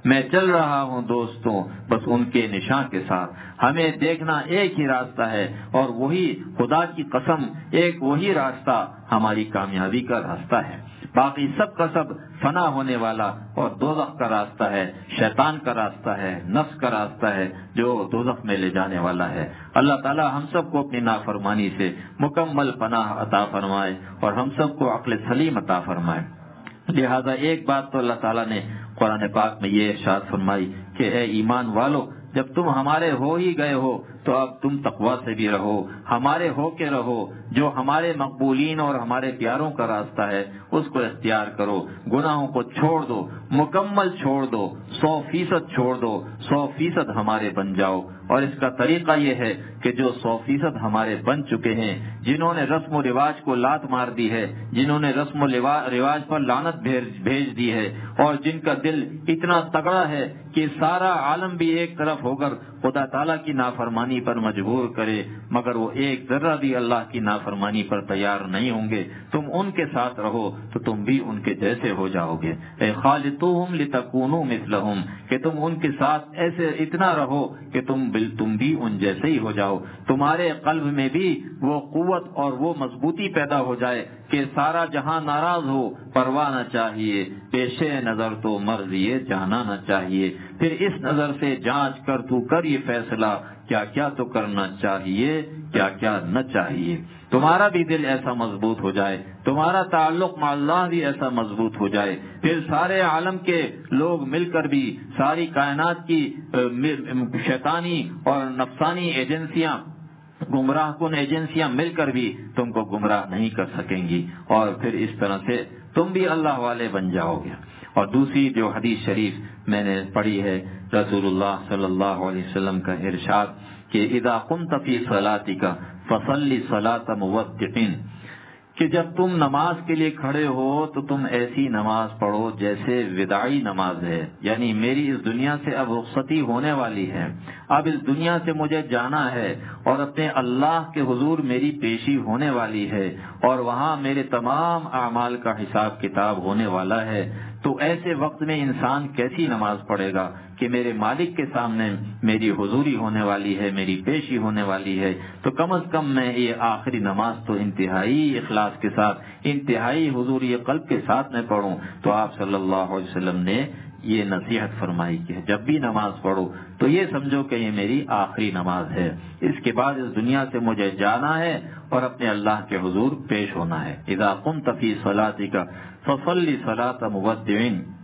میں چل رہا ہوں دوستوں بس ان کے نشان کے ساتھ. ہمیں دیکھنا ایک ہی راستہ ہے اور وہی خدا کی قسم ایک وہی راستہ ہماری کامیابی کا راستہ ہے. باقی سب کا سب فنا ہونے والا اور دوزخ کا راستہ ہے، شیطان کا راستہ ہے، نفس کا راستہ ہے جو دوزخ میں لے جانے والا ہے. اللہ تعالی ہم سب کو اپنی نافرمانی سے مکمل پناہ عطا فرمائے اور ہم سب کو عقل سلیم عطا فرمائے. لہذا ایک بات تو اللہ تعالیٰ نے قرآن پاک میں یہ ارشاد فرمائی کہ اے ایمان والو، جب تم ہمارے ہو ہی گئے ہو تو اب تم تقویٰ سے بھی رہو، ہمارے ہو کے رہو. جو ہمارے مقبولین اور ہمارے پیاروں کا راستہ ہے اس کو اختیار کرو. گناہوں کو چھوڑ دو، مکمل چھوڑ دو، 100% چھوڑ دو، 100% ہمارے بن جاؤ. اور اس کا طریقہ یہ ہے کہ جو 100% ہمارے بن چکے ہیں، جنہوں نے رسم و رواج کو لات مار دی ہے، جنہوں نے رسم و رواج پر لعنت بھیج دی ہے، اور جن کا دل اتنا تگڑا ہے کہ سارا عالم بھی ایک طرف ہو کر خدا تعالیٰ کی نافرمانی پر مجبور کرے مگر وہ ایک ذرہ بھی اللہ کی نافرمانی پر تیار نہیں ہوں گے، تم ان کے ساتھ رہو تو تم بھی ان کے جیسے ہو جاؤ گے. اے خالطوہم لتکونوا مثلہم، کہ تم ان کے ساتھ ایسے اتنا رہو کہ تم بھی ان جیسے ہی ہو جاؤ. تمہارے قلب میں بھی وہ قوت اور وہ مضبوطی پیدا ہو جائے کہ سارا جہاں ناراض ہو پرواہ نہ چاہیے، پیش نظر تو مرضی جانا نہ چاہیے. پھر اس نظر سے جانچ کر تو کر یہ فیصلہ، کیا کیا تو کرنا چاہیے، کیا کیا نہ چاہیے. تمہارا بھی دل ایسا مضبوط ہو جائے، تمہارا تعلق مع اللہ بھی ایسا مضبوط ہو جائے، پھر سارے عالم کے لوگ مل کر بھی، ساری کائنات کی شیطانی اور نفسانی ایجنسیاں، گمراہ کن ایجنسیاں مل کر بھی تم کو گمراہ نہیں کر سکیں گی، اور پھر اس طرح سے تم بھی اللہ والے بن جاؤ گے. اور دوسری جو حدیث شریف میں نے پڑھی ہے رسول اللہ صلی اللہ علیہ وسلم کا ارشاد کہ اذا قمت فی صلاتک فصلی صلاۃ مودع، کہ جب تم نماز کے لیے کھڑے ہو تو تم ایسی نماز پڑھو جیسے وداعی نماز ہے، یعنی میری اس دنیا سے اب رخصتی ہونے والی ہے، اب اس دنیا سے مجھے جانا ہے اور اپنے اللہ کے حضور میری پیشی ہونے والی ہے اور وہاں میرے تمام اعمال کا حساب کتاب ہونے والا ہے. تو ایسے وقت میں انسان کیسی نماز پڑھے گا کہ میرے مالک کے سامنے میری حضوری ہونے والی ہے، میری پیشی ہونے والی ہے، تو کم از کم میں یہ آخری نماز تو انتہائی اخلاص کے ساتھ، انتہائی حضوری قلب کے ساتھ میں پڑھوں. تو آپ صلی اللہ علیہ وسلم نے یہ نصیحت فرمائی کہ جب بھی نماز پڑھو تو یہ سمجھو کہ یہ میری آخری نماز ہے، اس کے بعد اس دنیا سے مجھے جانا ہے اور اپنے اللہ کے حضور پیش ہونا ہے. اذا قمت فی صلاتک فصلی صلاۃ مودع.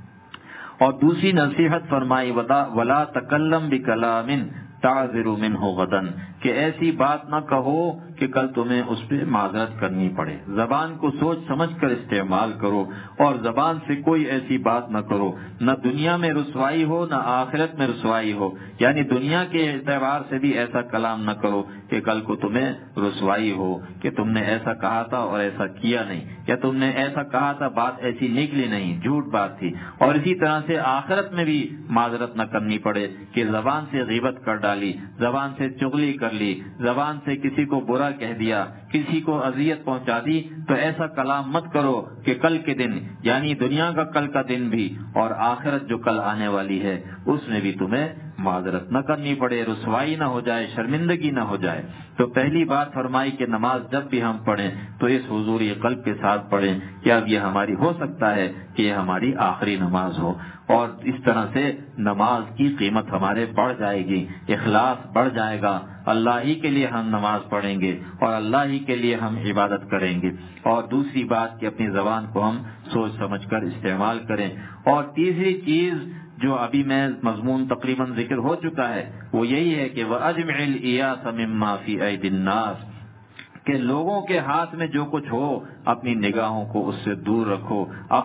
اور دوسری نصیحت فرمائی ولا تکلم بکلام تعذر منہ غدا، کہ ایسی بات نہ کہو کہ کل تمہیں اس پہ معذرت کرنی پڑے. زبان کو سوچ سمجھ کر استعمال کرو اور زبان سے کوئی ایسی بات نہ کرو، نہ دنیا میں رسوائی ہو نہ آخرت میں رسوائی ہو. یعنی دنیا کے اعتبار سے بھی ایسا کلام نہ کرو کہ کل کو تمہیں رسوائی ہو کہ تم نے ایسا کہا تھا اور ایسا کیا نہیں، یا تم نے ایسا کہا تھا بات ایسی نکلی نہیں، جھوٹ بات تھی. اور اسی طرح سے آخرت میں بھی معذرت نہ کرنی پڑے کہ زبان سے غیبت کر ڈالی، زبان سے چغلی کر لی، زبان سے کسی کو برا کہہ دیا، کسی کو اذیت پہنچا دی. تو ایسا کلام مت کرو کہ کل کے دن، یعنی دنیا کا کل کا دن بھی اور آخرت جو کل آنے والی ہے اس میں بھی تمہیں معذرت نہ کرنی پڑے، رسوائی نہ ہو جائے، شرمندگی نہ ہو جائے. تو پہلی بات فرمائی کہ نماز جب بھی ہم پڑھیں تو اس حضوری قلب کے ساتھ پڑھیں کہ اب یہ ہماری ہو سکتا ہے کہ یہ ہماری آخری نماز ہو، اور اس طرح سے نماز کی قیمت ہمارے بڑھ جائے گی، اخلاص بڑھ جائے گا. اللہ ہی کے لیے ہم نماز پڑھیں گے اور اللہ ہی کے لیے ہم عبادت کریں گے. اور دوسری بات کہ اپنی زبان کو ہم سوچ سمجھ کر استعمال کریں. اور تیسری چیز جو ابھی میں مضمون تقریباً ذکر ہو چکا ہے وہ یہی ہے کہ وَأَجْمِعِ الْإِيَاسَ مِمَّا فِي أَيْدِي النَّاسِ، کہ لوگوں کے ہاتھ میں جو کچھ ہو اپنی نگاہوں کو اس سے دور رکھو،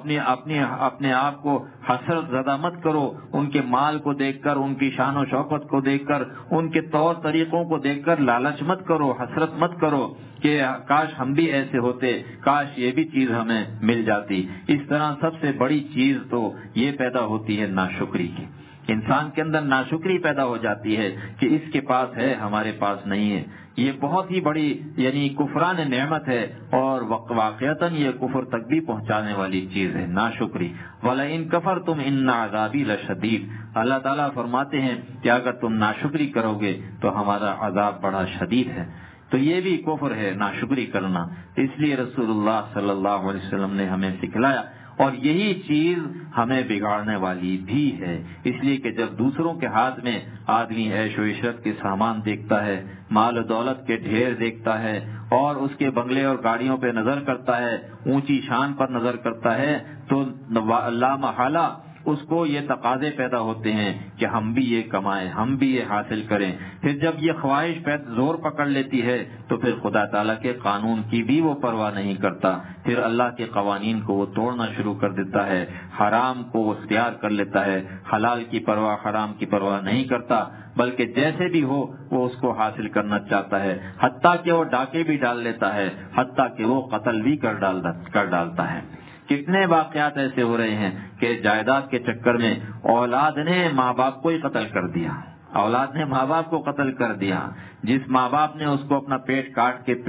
اپنے آپ کو حسرت زدہ مت کرو. ان کے مال کو دیکھ کر، ان کی شان و شوکت کو دیکھ کر، ان کے طور طریقوں کو دیکھ کر لالچ مت کرو، حسرت مت کرو کہ کاش ہم بھی ایسے ہوتے، کاش یہ بھی چیز ہمیں مل جاتی. اس طرح سب سے بڑی چیز تو یہ پیدا ہوتی ہے ناشکری کی، انسان کے اندر ناشکری پیدا ہو جاتی ہے کہ اس کے پاس ہے ہمارے پاس نہیں ہے. یہ بہت ہی بڑی یعنی کفران نعمت ہے اور واقعتاً یہ کفر تک بھی پہنچانے والی چیز ہے ناشکری. وَلَئِن كَفَرْتُمْ إِنَّ عَذَابِي لَشَدِيدٌ. اللہ تعالیٰ فرماتے ہیں کہ اگر تم ناشکری کرو گے تو ہمارا عذاب بڑا شدید ہے. تو یہ بھی کفر ہے ناشکری کرنا. اس لیے رسول اللہ صلی اللہ علیہ وسلم نے ہمیں سکھلایا اور یہی چیز ہمیں بگاڑنے والی بھی ہے. اس لیے کہ جب دوسروں کے ہاتھ میں آدمی عیش و عشرت کے سامان دیکھتا ہے، مال و دولت کے ڈھیر دیکھتا ہے اور اس کے بنگلے اور گاڑیوں پہ نظر کرتا ہے، اونچی شان پر نظر کرتا ہے، تو لا محالہ اس کو یہ تقاضے پیدا ہوتے ہیں کہ ہم بھی یہ کمائیں، ہم بھی یہ حاصل کریں. پھر جب یہ خواہش زور پکڑ لیتی ہے تو پھر خدا تعالیٰ کے قانون کی بھی وہ پرواہ نہیں کرتا. پھر اللہ کے قوانین کو وہ توڑنا شروع کر دیتا ہے، حرام کو وہ اختیار کر لیتا ہے، حلال کی پرواہ حرام کی پرواہ نہیں کرتا، بلکہ جیسے بھی ہو وہ اس کو حاصل کرنا چاہتا ہے. حتیٰ کہ وہ ڈاکے بھی ڈال لیتا ہے، حتیٰ کہ وہ قتل بھی کر ڈالتا ہے. کتنے واقعات ایسے ہو رہے ہیں کہ جائیداد کے چکر میں اولاد نے ماں باپ کو ہی قتل کر دیا. اولاد نے ماں باپ کو قتل کر دیا. جس ماں باپ نے اس کو اپنا پیٹ کاٹ کے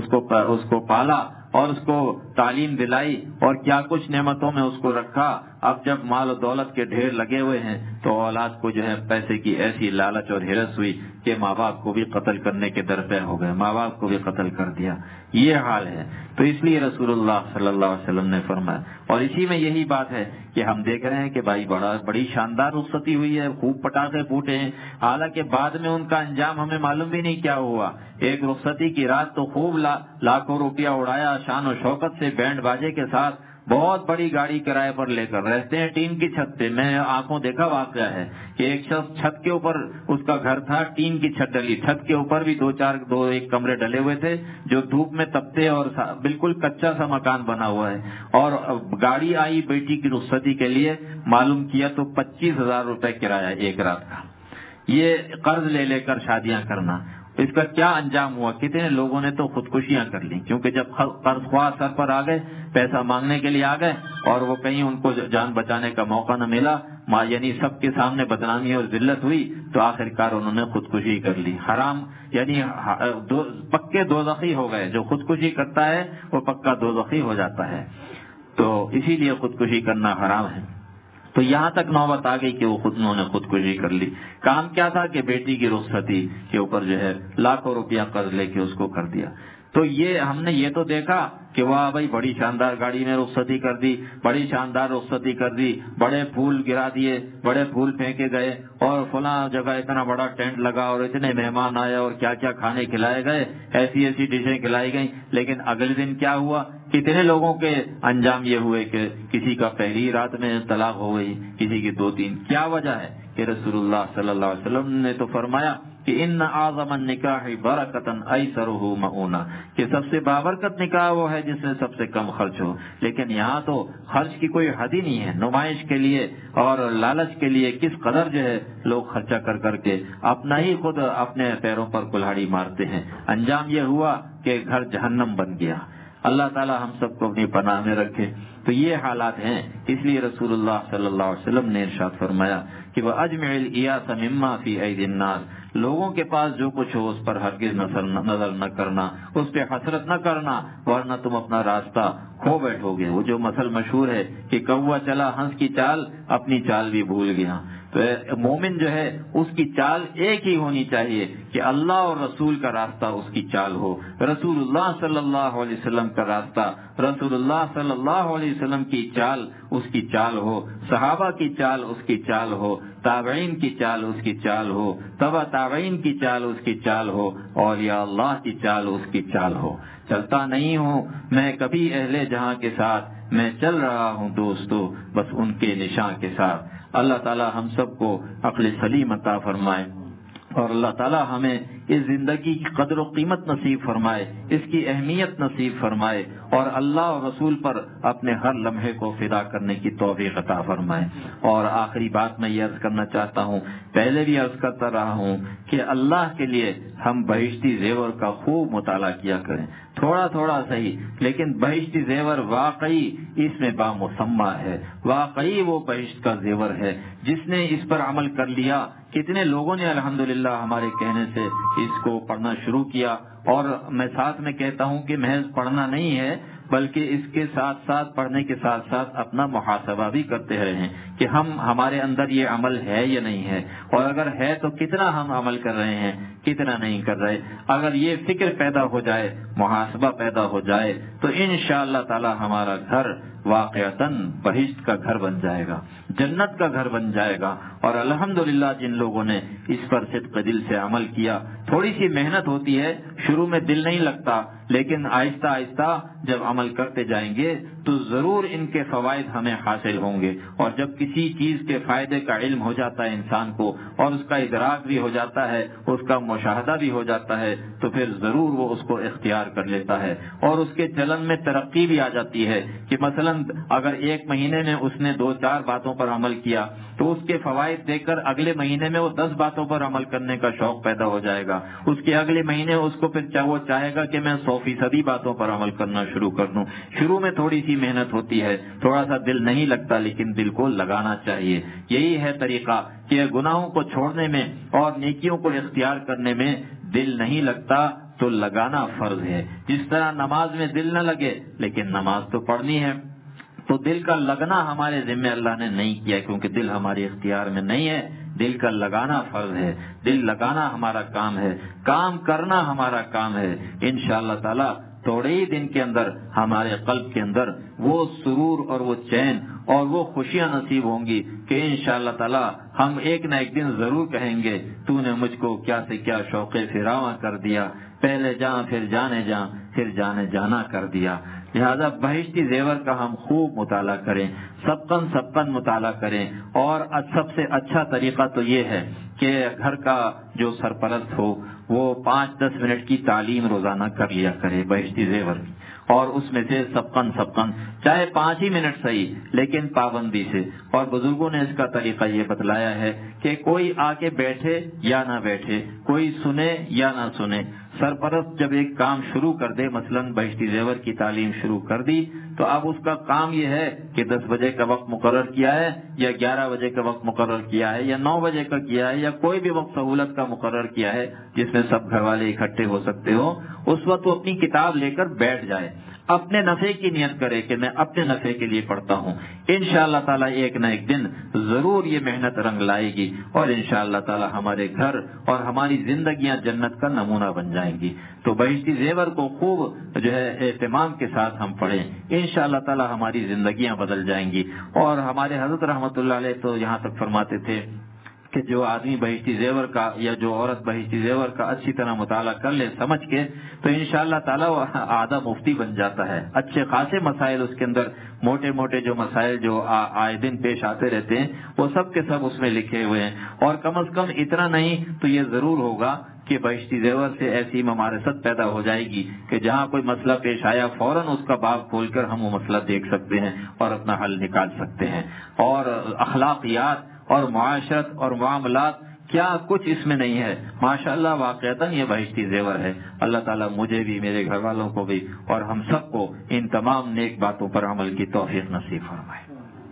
اس کو پالا اور اس کو تعلیم دلائی اور کیا کچھ نعمتوں میں اس کو رکھا، اب جب مال و دولت کے ڈھیر لگے ہوئے ہیں تو اولاد کو جو ہے پیسے کی ایسی لالچ اور ہرس ہوئی کہ ماں باپ کو بھی قتل کرنے کے درپے ہو گئے، ماں باپ کو بھی قتل کر دیا. یہ حال ہے. تو اس لیے رسول اللہ صلی اللہ علیہ وسلم نے فرمایا، اور اسی میں یہی بات ہے کہ ہم دیکھ رہے ہیں کہ بھائی بڑی شاندار رخصتی ہوئی ہے، خوب پٹاخے پھوٹے ہیں، حالانکہ بعد میں ان کا انجام ہمیں معلوم بھی نہیں کیا ہوا. ایک رخصتی کی رات تو خوب لاکھوں روپیہ اڑایا، شان و شوکت سے بینڈ باجے کے ساتھ بہت بڑی گاڑی کرائے پر لے کر رہتے ہیں ٹین کی چھت پہ. میں آنکھوں دیکھا واقعہ ہے کہ ایک شخص چھت کے اوپر، اس کا گھر تھا، ٹین کی چھت ڈلی، چھت کے اوپر بھی ایک کمرے ڈلے ہوئے تھے جو دھوپ میں تپتے اور بالکل کچا سا مکان بنا ہوا ہے. اور گاڑی آئی بیٹی کی رخصتی کے لیے، معلوم کیا تو 25,000 روپے کرایہ ایک رات کا. یہ قرض لے کر شادیاں کرنا، اس کا کیا انجام ہوا؟ کتنے لوگوں نے تو خودکشیاں کر لی، کیونکہ جب قرض خواہ سر پر آ گئے، پیسہ مانگنے کے لیے آ گئے اور وہ کہیں ان کو جان بچانے کا موقع نہ ملا، یعنی سب کے سامنے بدنامی اور ذلت ہوئی، تو آخرکار انہوں نے خودکشی کر لی. حرام یعنی پکے دوزخی ہو گئے. جو خودکشی کرتا ہے وہ پکا دوزخی ہو جاتا ہے. تو اسی لیے خودکشی کرنا حرام ہے. تو یہاں تک نوبت آ گئی کہ انہوں نے خودکشی کر لی. کام کیا تھا کہ بیٹی کی رخصتی کے اوپر جو ہے لاکھوں روپیہ قرض لے کے اس کو کر دیا. تو یہ ہم نے یہ تو دیکھا کہ واہ بھائی بڑی شاندار گاڑی میں رخصتی کر دی، بڑی شاندار رخصتی کر دی، بڑے پھول گرا دیے، بڑے پھول پھینکے گئے اور فلاں جگہ اتنا بڑا ٹینٹ لگا اور اتنے مہمان آئے اور کیا کیا کھانے کھلائے گئے، ایسی ڈشیں کھلائی گئیں. لیکن اگلے دن کیا ہوا؟ کتنے لوگوں کے انجام یہ ہوئے کہ کسی کا پہلی رات میں طلاق ہو گئی، کسی کی 2-3. کیا وجہ ہے؟ کہ رسول اللہ صلی اللہ علیہ وسلم نے تو فرمایا کہ ان اعظم النکاح برکتاً ایسرہ مؤونہ، کہ سب سے بابرکت نکاح وہ ہے جس میں سب سے کم خرچ ہو. لیکن یہاں تو خرچ کی کوئی حد ہی نہیں ہے. نمائش کے لیے اور لالچ کے لیے کس قدر جو ہے لوگ خرچہ کر کے اپنا ہی خود اپنے پیروں پر کلہاڑی مارتے ہیں. انجام یہ ہوا کہ گھر جہنم بن گیا. اللہ تعالی ہم سب کو اپنی پناہ میں رکھے. تو یہ حالات ہیں. اس لیے رسول اللہ صلی اللہ علیہ وسلم نے ارشاد فرمایا کہ وَأَجْمِعِ الْإِيَاسَ مِمَّا فِي أَيْدِي النَّاسِ، لوگوں کے پاس جو کچھ ہو اس پر ہرگز نظر نہ کرنا، اس پہ حسرت نہ کرنا، ورنہ تم اپنا راستہ کھو بیٹھو گے. وہ جو مثل مشہور ہے کہ کوا چلا ہنس کی چال، اپنی چال بھی بھول گیا. تو مومن جو ہے اس کی چال ایک ہی ہونی چاہیے کہ اللہ اور رسول کا راستہ اس کی چال ہو، رسول اللہ صلی اللہ علیہ وسلم کا راستہ، رسول اللہ صلی اللہ علیہ وسلم کی چال اس کی چال ہو، صحابہ کی چال اس کی چال ہو، تابعین کی چال اس کی چال ہو، تبع تابعین کی چال اس کی چال ہو، اولیاء اللہ کی چال اس کی چال ہو. چلتا نہیں ہوں میں کبھی اہل جہاں کے ساتھ، میں چل رہا ہوں دوستو بس ان کے نشان کے ساتھ. اللہ تعالی ہم سب کو عقل سلیم عطا فرمائے اور اللہ تعالی ہمیں اس زندگی کی قدر و قیمت نصیب فرمائے، اس کی اہمیت نصیب فرمائے اور اللہ اور رسول پر اپنے ہر لمحے کو فدا کرنے کی توفیق عطا فرمائے. اور آخری بات میں یہ عرض کرنا چاہتا ہوں، پہلے بھی عرض کرتا رہا ہوں کہ اللہ کے لیے ہم بہشتی زیور کا خوب مطالعہ کیا کریں. تھوڑا تھوڑا صحیح، لیکن بہشتی زیور واقعی اس میں بامسمہ ہے، واقعی وہ بہشت کا زیور ہے جس نے اس پر عمل کر لیا۔ کتنے لوگوں نے الحمدللہ ہمارے کہنے سے اس کو پڑھنا شروع کیا، اور میں ساتھ میں کہتا ہوں کہ محض پڑھنا نہیں ہے بلکہ اس کے ساتھ ساتھ پڑھنے کے ساتھ ساتھ اپنا محاسبہ بھی کرتے رہے ہیں کہ ہمارے اندر یہ عمل ہے یا نہیں ہے، اور اگر ہے تو کتنا ہم عمل کر رہے ہیں، کتنا نہیں کر رہے۔ اگر یہ فکر پیدا ہو جائے، محاسبہ پیدا ہو جائے، تو انشاءاللہ تعالی ہمارا گھر واقعتاً بہشت کا گھر بن جائے گا، جنت کا گھر بن جائے گا۔ اور الحمدللہ جن لوگوں نے اس پر صدق دل سے عمل کیا، تھوڑی سی محنت ہوتی ہے، شروع میں دل نہیں لگتا، لیکن آہستہ آہستہ جب عمل کرتے جائیں گے تو ضرور ان کے فوائد ہمیں حاصل ہوں گے۔ اور جب کسی چیز کے فائدے کا علم ہو جاتا ہے انسان کو، اور اس کا ادراک بھی ہو جاتا ہے، اس کا مشاہدہ بھی ہو جاتا ہے، تو پھر ضرور وہ اس کو اختیار کر لیتا ہے، اور اس کے چلن میں ترقی بھی آ جاتی ہے کہ مثلا اگر ایک مہینے میں اس نے 2-4 باتوں پر عمل کیا تو اس کے فوائد دیکھ کر اگلے مہینے میں وہ 10 باتوں پر عمل کرنے کا شوق پیدا ہو جائے گا، اس کے اگلے مہینے اس کو پھر وہ چاہے گا کہ میں 100% باتوں پر عمل کرنا شروع کر دوں۔ شروع میں تھوڑی سی محنت ہوتی ہے، تھوڑا سا دل نہیں لگتا، لیکن دل کو لگانا چاہیے۔ یہی ہے طریقہ کہ گناہوں کو چھوڑنے میں اور نیکیوں کو اختیار کرنے میں دل نہیں لگتا تو لگانا فرض ہے۔ جس طرح نماز میں دل نہ لگے لیکن نماز تو پڑھنی ہے، تو دل کا لگنا ہمارے ذمہ اللہ نے نہیں کیا، کیونکہ دل ہمارے اختیار میں نہیں ہے۔ دل کا لگانا فرض ہے، دل لگانا ہمارا کام ہے، کام کرنا ہمارا کام ہے۔ انشاءاللہ تعالی تھوڑے ہی دن کے اندر ہمارے قلب کے اندر وہ سرور اور وہ چین اور وہ خوشیاں نصیب ہوں گی کہ انشاءاللہ تعالی ہم ایک نہ ایک دن ضرور کہیں گے تو نے مجھ کو کیا سے کیا شوق فراواں کر دیا، پہلے جاں پھر جانے جاں پھر جانے جانا کر دیا۔ لہذا بہشتی زیور کا ہم خوب مطالعہ کریں، سبقن مطالعہ کریں، اور سب سے اچھا طریقہ تو یہ ہے کہ گھر کا جو سرپرست ہو وہ 5-10 منٹ کی تعلیم روزانہ کر لیا کرے بہشتی زیور کی، اور اس میں سے سبقن چاہے 5 ہی منٹ صحیح لیکن پابندی سے۔ اور بزرگوں نے اس کا طریقہ یہ بتلایا ہے کہ کوئی آ کے بیٹھے یا نہ بیٹھے، کوئی سنے یا نہ سنے، سرپرست جب ایک کام شروع کر دے، مثلا بہشتی زیور کی تعلیم شروع کر دی، تو اب اس کا کام یہ ہے کہ 10 بجے کا وقت مقرر کیا ہے یا 11 بجے کا وقت مقرر کیا ہے یا 9 بجے کا کیا ہے یا کوئی بھی وقت سہولت کا مقرر کیا ہے جس میں سب گھر والے اکٹھے ہو سکتے ہو، اس وقت وہ اپنی کتاب لے کر بیٹھ جائے، اپنے نفع کی نیت کرے کہ میں اپنے نفع کے لیے پڑھتا ہوں۔ انشاءاللہ تعالی ایک نہ ایک دن ضرور یہ محنت رنگ لائے گی، اور انشاءاللہ تعالی ہمارے گھر اور ہماری زندگیاں جنت کا نمونہ بن جائیں گی۔ تو بہشتی زیور کو خوب جو ہے اہتمام کے ساتھ ہم پڑھیں، انشاءاللہ تعالی ہماری زندگیاں بدل جائیں گی۔ اور ہمارے حضرت رحمۃ اللہ علیہ تو یہاں تک فرماتے تھے کہ جو آدمی بہشتی زیور کا یا جو عورت بہشتی زیور کا اچھی طرح مطالعہ کر لے سمجھ کے، تو انشاءاللہ تعالی وہ آدھا مفتی بن جاتا ہے۔ اچھے خاصے مسائل اس کے اندر، موٹے موٹے جو مسائل جو آئے دن پیش آتے رہتے ہیں، وہ سب کے سب اس میں لکھے ہوئے ہیں۔ اور کم از کم اتنا نہیں تو یہ ضرور ہوگا کہ بہشتی زیور سے ایسی ممارست پیدا ہو جائے گی کہ جہاں کوئی مسئلہ پیش آیا فوراً اس کا باب کھول کر ہم وہ مسئلہ دیکھ سکتے ہیں اور اپنا حل نکال سکتے ہیں۔ اور اخلاقیات اور معاشرت اور معاملات کیا کچھ اس میں نہیں ہے، ماشاءاللہ واقعتاً یہ بہشتی زیور ہے۔ اللہ تعالیٰ مجھے بھی، میرے گھر والوں کو بھی اور ہم سب کو ان تمام نیک باتوں پر عمل کی توفیق نصیب فرمائے۔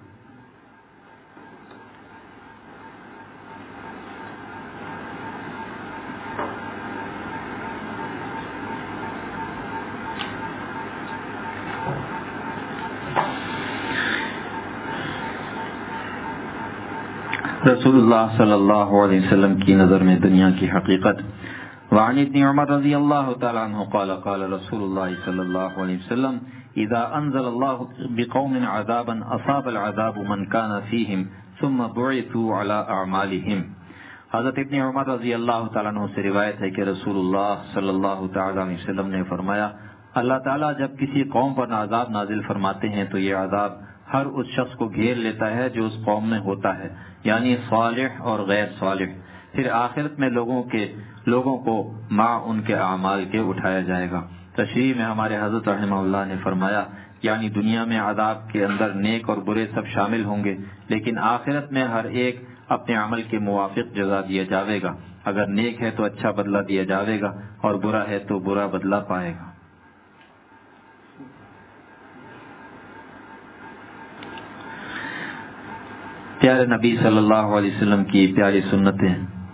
رسول اللہ صلی اللہ علیہ وسلم کی نظر میں دنیا کی حقیقت۔ وعن ابن عمر رضی اللہ تعالیٰ عنہ قال قال رسول اللہ صلی اللہ علیہ وسلم اذا انزل اللہ بقوم عذابا اصاب العذاب من كان فيهم ثم بعثوا على اعمالهم۔ حضرت ابن عمر رضی اللہ تعالیٰ عنہ سے روایت ہے کہ رسول اللہ صلی اللہ تعالیٰ علیہ وسلم نے فرمایا، اللہ تعالیٰ جب کسی قوم پر عذاب نازل فرماتے ہیں تو یہ عذاب ہر اس شخص کو گھیر لیتا ہے جو اس قوم میں ہوتا ہے، یعنی صالح اور غیر صالح۔ پھر آخرت میں لوگوں کو مع ان کے اعمال کے اٹھایا جائے گا۔ تشریح میں ہمارے حضرت رحمہ اللہ نے فرمایا، یعنی دنیا میں عذاب کے اندر نیک اور برے سب شامل ہوں گے، لیکن آخرت میں ہر ایک اپنے عمل کے موافق جزا دیا جاوے گا۔ اگر نیک ہے تو اچھا بدلہ دیا جاوے گا اور برا ہے تو برا بدلہ پائے گا۔ پیارے نبی صلی اللہ علیہ وسلم کی پیاری سنتیں.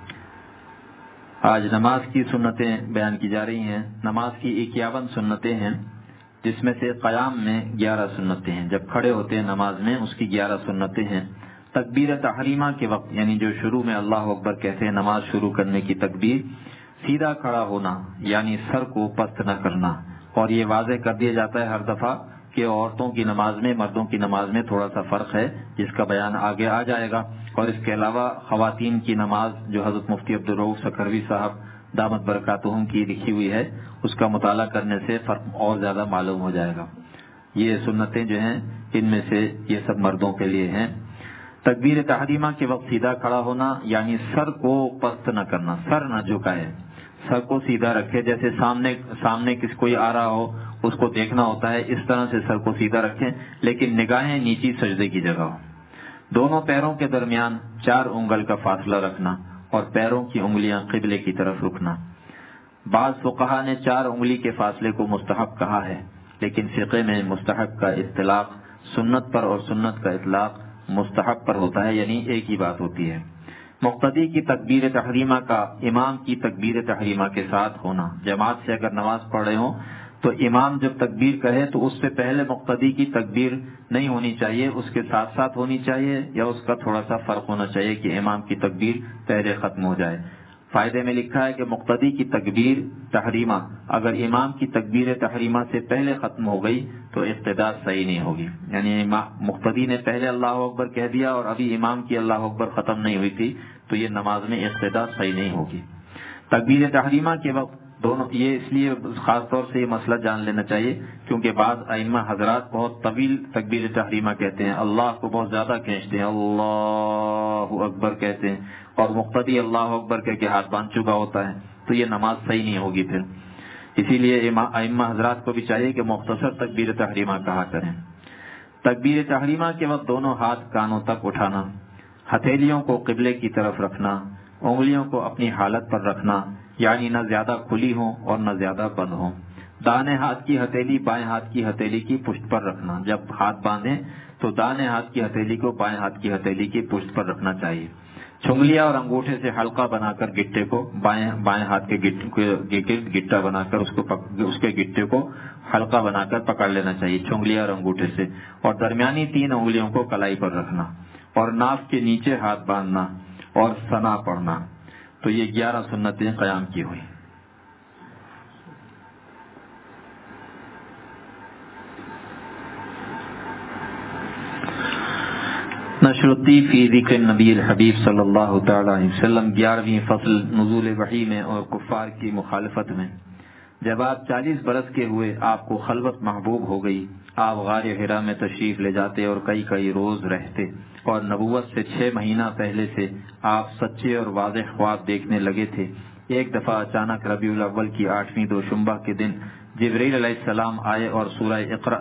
آج نماز کی سنتیں بیان کی جا رہی ہیں. نماز کی 51 سنتیں ہیں، جس میں سے قیام میں 11 سنتیں ہیں. جب کھڑے ہوتے ہیں نماز میں اس کی 11 سنتیں ہیں. تکبیر تحریمہ کے وقت یعنی جو شروع میں اللہ اکبر کہتے ہیں، نماز شروع کرنے کی تکبیر، سیدھا کھڑا ہونا یعنی سر کو پست نہ کرنا. اور یہ واضح کر دیا جاتا ہے ہر دفعہ کہ عورتوں کی نماز میں مردوں کی نماز میں تھوڑا سا فرق ہے، جس کا بیان آگے آ جائے گا. اور اس کے علاوہ خواتین کی نماز جو حضرت مفتی عبدالرؤف سکھروی صاحب دامت برکاتہم کی لکھی ہوئی ہے، اس کا مطالعہ کرنے سے فرق اور زیادہ معلوم ہو جائے گا. یہ سنتیں جو ہیں ان میں سے یہ سب مردوں کے لیے ہیں. تکبیر تحریمہ کے وقت سیدھا کھڑا ہونا یعنی سر کو پست نہ کرنا، سر نہ جھکائے، سر کو سیدھا رکھے. جیسے سامنے کسی کوئی آ رہا ہو اس کو دیکھنا ہوتا ہے، اس طرح سے سر کو سیدھا رکھیں، لیکن نگاہیں نیچی سجدے کی جگہ ہو. دونوں پیروں کے درمیان 4 انگل کا فاصلہ رکھنا اور پیروں کی انگلیاں قبلے کی طرف رکنا. بعض فقہا نے 4 انگلی کے فاصلے کو مستحب کہا ہے، لیکن فقہ میں مستحب کا اطلاق سنت پر اور سنت کا اطلاق مستحب پر ہوتا ہے، یعنی ایک ہی بات ہوتی ہے. مقتدی کی تکبیر تحریمہ کا امام کی تکبیر تحریمہ کے ساتھ ہونا. جماعت سے اگر نماز پڑھ رہے ہوں تو امام جب تکبیر کہے تو اس سے پہلے مقتدی کی تکبیر نہیں ہونی چاہیے، اس کے ساتھ ساتھ ہونی چاہیے، یا اس کا تھوڑا سا فرق ہونا چاہیے کہ امام کی تکبیر پہلے ختم ہو جائے. فائدے میں لکھا ہے کہ مقتدی کی تکبیر تحریمہ اگر امام کی تکبیر تحریمہ سے پہلے ختم ہو گئی تو اقتداء صحیح نہیں ہوگی. یعنی مقتدی نے پہلے اللہ اکبر کہہ دیا اور ابھی امام کی اللہ اکبر ختم نہیں ہوئی تھی تو یہ نماز میں اقتداء صحیح نہیں ہوگی. تکبیر تحریمہ کے وقت دونوں، یہ اس لیے خاص طور سے یہ مسئلہ جان لینا چاہیے کیونکہ بعض ائمہ حضرات بہت طویل تکبیر تحریمہ کہتے ہیں، اللہ کو بہت زیادہ کھینچتے ہیں، اللہ اکبر کہتے ہیں، اور مقتدی اللہ اکبر کہہ کے ہاتھ باندھ چکا ہوتا ہے، تو یہ نماز صحیح نہیں ہوگی پھر. اسی لیے ائمہ حضرات کو بھی چاہیے کہ مختصر تکبیر تحریمہ کہا کریں. تکبیر تحریمہ کے وقت دونوں ہاتھ کانوں تک اٹھانا، ہتھیلیوں کو قبلے کی طرف رکھنا، انگلیوں کو اپنی حالت پر رکھنا یعنی نہ زیادہ کھلی ہوں اور نہ زیادہ بند ہوں. دائیں ہاتھ کی ہتھیلی بائیں ہاتھ کی ہتھیلی کی پشت پر رکھنا. جب ہاتھ باندھیں تو دائیں ہاتھ کی ہتھیلی کو بائیں ہاتھ کی ہتھیلی کی پشت پر رکھنا چاہیے. چھنگلیا اور انگوٹھے سے حلقہ بنا کر گٹے کو بائیں ہاتھ کے گٹا بنا کر اس کے گٹے کو حلقہ بنا کر پکڑ لینا چاہیے چھنگلیا اور انگوٹھے سے، اور درمیانی 3 انگلیوں کو کلائی پر رکھنا اور ناف کے نیچے ہاتھ باندھنا اور ثنا پڑھنا. تو یہ 11 سنتیں قیام کی ہوئی. نشرتی فی ذکر النبی الحبیب صلی اللہ تعالی علیہ وسلم. 11ویں فصل نزول وحی میں اور کفار کی مخالفت میں. جب آپ 40 برس کے ہوئے آپ کو خلوت محبوب ہو گئی، آپ غار حرا میں تشریف لے جاتے اور کئی روز رہتے، اور نبوت سے 6 مہینہ پہلے سے آپ سچے اور واضح خواب دیکھنے لگے تھے. ایک دفعہ اچانک ربیع الاول کی 8ویں دوشنبہ کے دن جبرائیل علیہ السلام آئے اور سورہ اقرا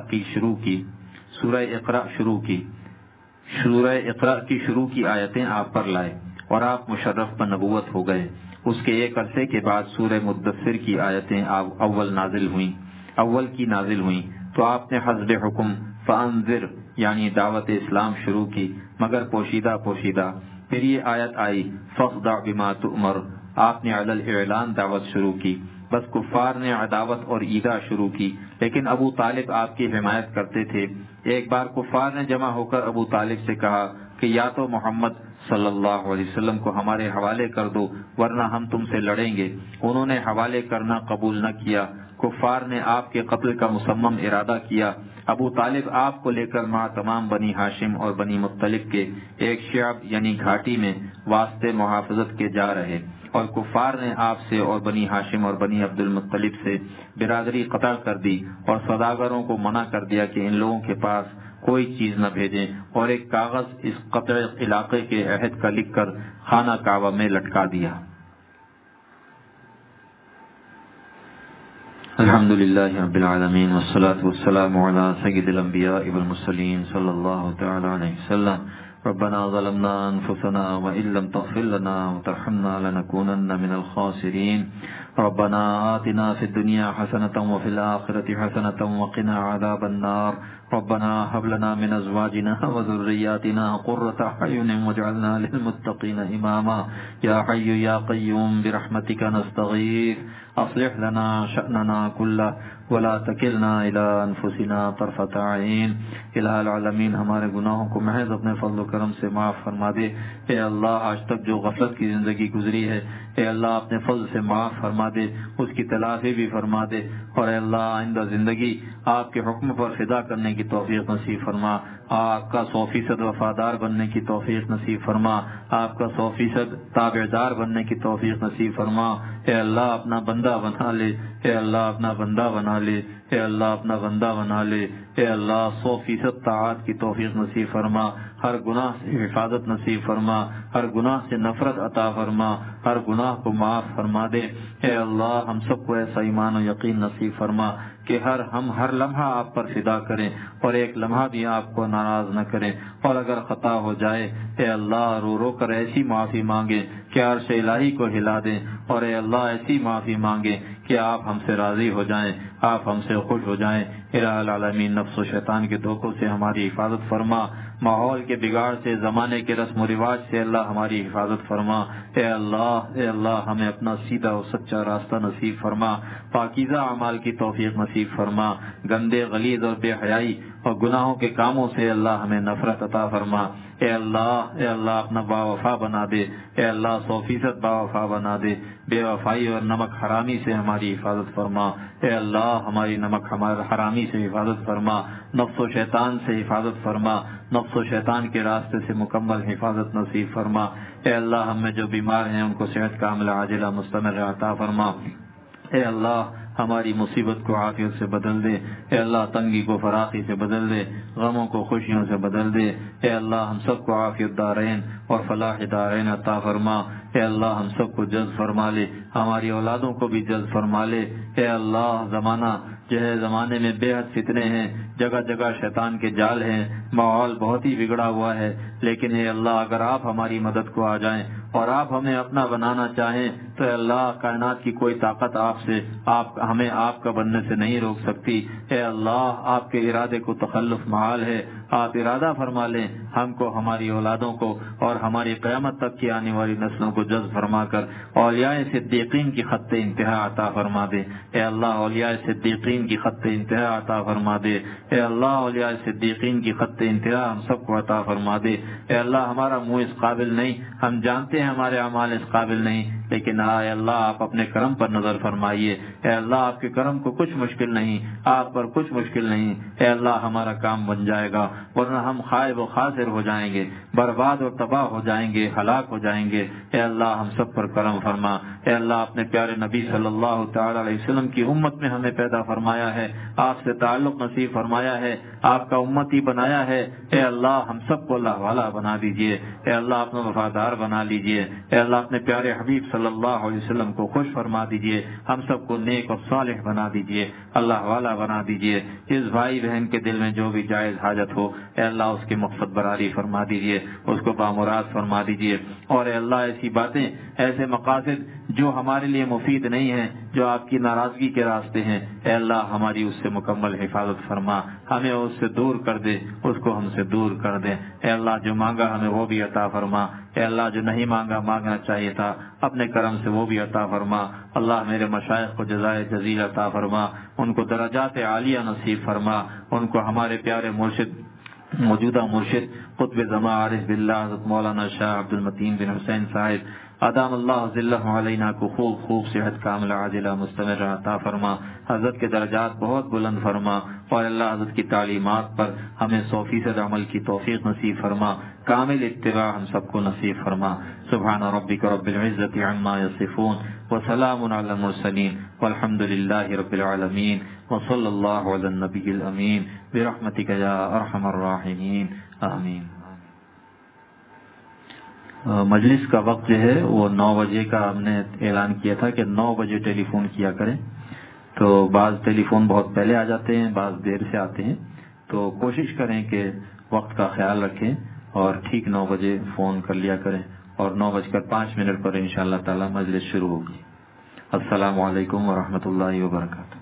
کی شروع کی آیتیں آپ پر لائے اور آپ مشرف پر نبوت ہو گئے. اس کے ایک عرصے کے بعد سورہ مدثر کی آیتیں اول نازل ہوئیں تو آپ نے حسب حکم فانذر یعنی دعوت اسلام شروع کی، مگر پوشیدہ. پھر یہ آیت آئی فاصدع بما تؤمر، آپ نے علی الاعلان دعوت شروع کی. بس کفار نے عداوت اور ایذا شروع کی، لیکن ابو طالب آپ کی حمایت کرتے تھے. ایک بار کفار نے جمع ہو کر ابو طالب سے کہا کہ یا تو محمد صلی اللہ علیہ وسلم کو ہمارے حوالے کر دو ورنہ ہم تم سے لڑیں گے. انہوں نے حوالے کرنا قبول نہ کیا. کفار نے آپ کے قتل کا مصمم ارادہ کیا. ابو طالب آپ کو لے کر مع تمام بنی ہاشم اور بنی مطلب کے ایک شعب یعنی گھاٹی میں واسطے محافظت کے جا رہے، اور کفار نے آپ سے اور بنی ہاشم اور بنی عبد المطلب سے برادری قطع کر دی اور سوداگروں کو منع کر دیا کہ ان لوگوں کے پاس کوئی چیز نہ بھیجیں، اور ایک کاغذ اس قطع علاقے کے عہد کا لکھ کر خانہ کعبہ میں لٹکا دیا. الحمد للہ رب العالمین والصلاة والسلام علی سید الانبیاء والمرسلین صلی اللہ تعالی علیہ وسلم. ربنا ظلمنا انفسنا وان لم تغفر لنا وترحمنا لنكونن من الخاسرین. ربنا آتنا في الدنيا حسنة وفي الآخرة حسنة وقنا عذاب النار. ربنا هب لنا من ازواجنا وذرياتنا قرة اعين واجعلنا للمتقين اماما یا حي یا قیوم برحمتك نستغیث اصلح لنا شأننا كله ولا تکلنا الى انفسنا طرفة عین. الہ العالمین ہمارے گناہوں کو محض اپنے فضل و کرم سے معاف فرما دے. اے اللہ آج تک جو غفلت کی زندگی گزری ہے اے اللہ اپنے فضل سے معاف فرما دے, اس کی تلافی بھی فرما دے, اور اے اللہ آئندہ زندگی آپ کے حکم پر فدا کرنے کی توفیق نصیب فرما, آپ کا 100% وفادار بننے کی توفیق نصیب فرما, آپ کا 100% تابعدار بننے کی توفیق نصیب فرما. اے اللہ اپنا بندہ بنا لے, اے اللہ اپنا بندہ بنا لے, اے اللہ اپنا بندہ بنا لے. اے اللہ 100% طاعت کی توفیق نصیب فرما, ہر گناہ سے حفاظت نصیب فرما, ہر گناہ سے نفرت عطا فرما, ہر گناہ کو معاف فرما دے. اے اللہ ہم سب کو ایسا ایمان و یقین نصیب فرما کہ ہم ہر لمحہ آپ پر فدا کریں اور ایک لمحہ بھی آپ کو ناراض نہ کریں, اور اگر خطا ہو جائے اے اللہ رو رو کر ایسی معافی مانگے کہ عرش الہی کو ہلا دیں, اور اے اللہ ایسی معافی مانگے کہ آپ ہم سے راضی ہو جائیں, آپ ہم سے خوش ہو جائیں. الہ العالمین نفس و شیطان کے دھوکوں سے ہماری حفاظت فرما, ماحول کے بگاڑ سے, زمانے کے رسم و رواج سے اللہ ہماری حفاظت فرما. اے اللہ ہمیں اپنا سیدھا اور سچا راستہ نصیب فرما, پاکیزہ اعمال کی توفیق نصیب فرما, گندے غلیظ اور بے حیائی اور گناہوں کے کاموں سے اللہ ہمیں نفرت عطا فرما. اے اللہ اپنا با وفا بنا دے, اے اللہ 100% با وفا بنا دے, بے وفائی اور نمک حرامی سے ہماری حفاظت فرما. اے اللہ ہماری نمک حرامی سے حفاظت فرما, نفس و شیطان سے حفاظت فرما, نفس و شیطان کے راستے سے مکمل حفاظت نصیب فرما. اے اللہ ہم میں جو بیمار ہیں ان کو صحت کاملہ عاجلہ مستمر عطا فرما. اے اللہ ہماری مصیبت کو عافیت سے بدل دے, اے اللہ تنگی کو فراخی سے بدل دے, غموں کو خوشیوں سے بدل دے. اے اللہ ہم سب کو عافیت دارین اور فلاح دارین عطا فرما. اے اللہ ہم سب کو جذب فرما لے, ہماری اولادوں کو بھی جذب فرما لے. اے اللہ زمانے میں بے حد فتنے ہیں, جگہ جگہ شیطان کے جال ہیں, ماحول بہت ہی بگڑا ہوا ہے, لیکن اے اللہ اگر آپ ہماری مدد کو آ جائیں اور آپ ہمیں اپنا بنانا چاہیں تو اے اللہ کائنات کی کوئی طاقت ہمیں آپ کا بننے سے نہیں روک سکتی. اے اللہ آپ کے ارادے کو تخلف محال ہے, آپ ارادہ فرما لیں, ہم کو, ہماری اولادوں کو اور ہماری قیامت تک کی آنے والی نسلوں کو جذب فرما کر اولیاء صدیقین کی خط انتہا عطا فرما دے. اے اللہ اولیاء صدیقین کی خط انتہا عطا فرما دے. اے اللہ اولیاء صدیقین کی خط انتہا ہم سب کو عطا فرما دے. اے اللہ ہمارا منہ اس قابل نہیں, ہم جانتے ہیں ہمارے اعمال اس قابل نہیں, لیکن اے اللہ آپ اپنے کرم پر نظر فرمائیے. اے اللہ آپ کے کرم کو کچھ مشکل نہیں, آپ پر کچھ مشکل نہیں. اے اللہ ہمارا کام بن جائے گا, ورنہ ہم خائب و خاسر ہو جائیں گے, برباد اور تباہ ہو جائیں گے, ہلاک ہو جائیں گے. اے اللہ ہم سب پر کرم فرما. اے اللہ اپنے پیارے نبی صلی اللہ تعالی علیہ وسلم کی امت میں ہمیں پیدا فرمایا ہے, آپ سے تعلق نصیب فرمایا ہے, آپ کا امتی بنایا ہے. اے اللہ ہم سب کو اللہ والا بنا دیجئے. اے اللہ اپنا وفادار بنا لیجئے. اے اللہ اپنے پیارے حبیب صلی اللہ علیہ وسلم کو خوش فرما دیجئے, ہم سب کو نیک اور صالح بنا دیجئے, اللہ والا بنا دیجئے. اس بھائی بہن کے دل میں جو بھی جائز حاجت ہو اے اللہ اس کی مقصد براری فرما دیجئے, اس کو بامراد فرما دیجئے. اور اے اللہ ایسی باتیں, ایسے مقاصد جو ہمارے لیے مفید نہیں ہیں, جو آپ کی ناراضگی کے راستے ہیں, اے اللہ ہماری اس سے مکمل حفاظت فرما, ہمیں اس سے دور کر دے, اس کو ہم سے دور کر دے. اے اللہ جو مانگا ہمیں وہ بھی عطا فرما. اے اللہ جو نہیں مانگنا چاہیے تھا اپنے کرم سے وہ بھی عطا فرما. اللہ میرے مشائخ کو جزائے جزیل عطا فرما, ان کو درجات عالیہ نصیب فرما, ان کو ہمارے پیارے موجودہ مرشد قطب زمان عارف باللہ حضرت مولانا شاہ عبد المتین بن حسین صاحب ادام اللہ ذلہ علینا کو خوب صحت کاملہ عاجلہ مستمر عطا فرما, حضرت کے درجات بہت بلند فرما, اور اللہ حضرت کی تعلیمات پر ہمیں 100% عمل کی توفیق نصیب فرما, کامل اتباع ہم سب کو نصیب فرما. سبحان ربک رب العزت عما یصفون وسلام علی المرسلین والحمد للہ رب العالمین وصلی اللہ علی النبی الامین برحمتک یا ارحم الراحمین آمین. مجلس کا وقت جو ہے وہ 9 بجے کا ہم نے اعلان کیا تھا کہ 9 بجے ٹیلی فون کیا کریں, تو بعض ٹیلی فون بہت پہلے آ جاتے ہیں, بعض دیر سے آتے ہیں, تو کوشش کریں کہ وقت کا خیال رکھیں اور ٹھیک 9 بجے فون کر لیا کریں, اور 9:05 پر انشاءاللہ تعالی مجلس شروع ہوگی. السلام علیکم ورحمۃ اللہ وبرکاتہ.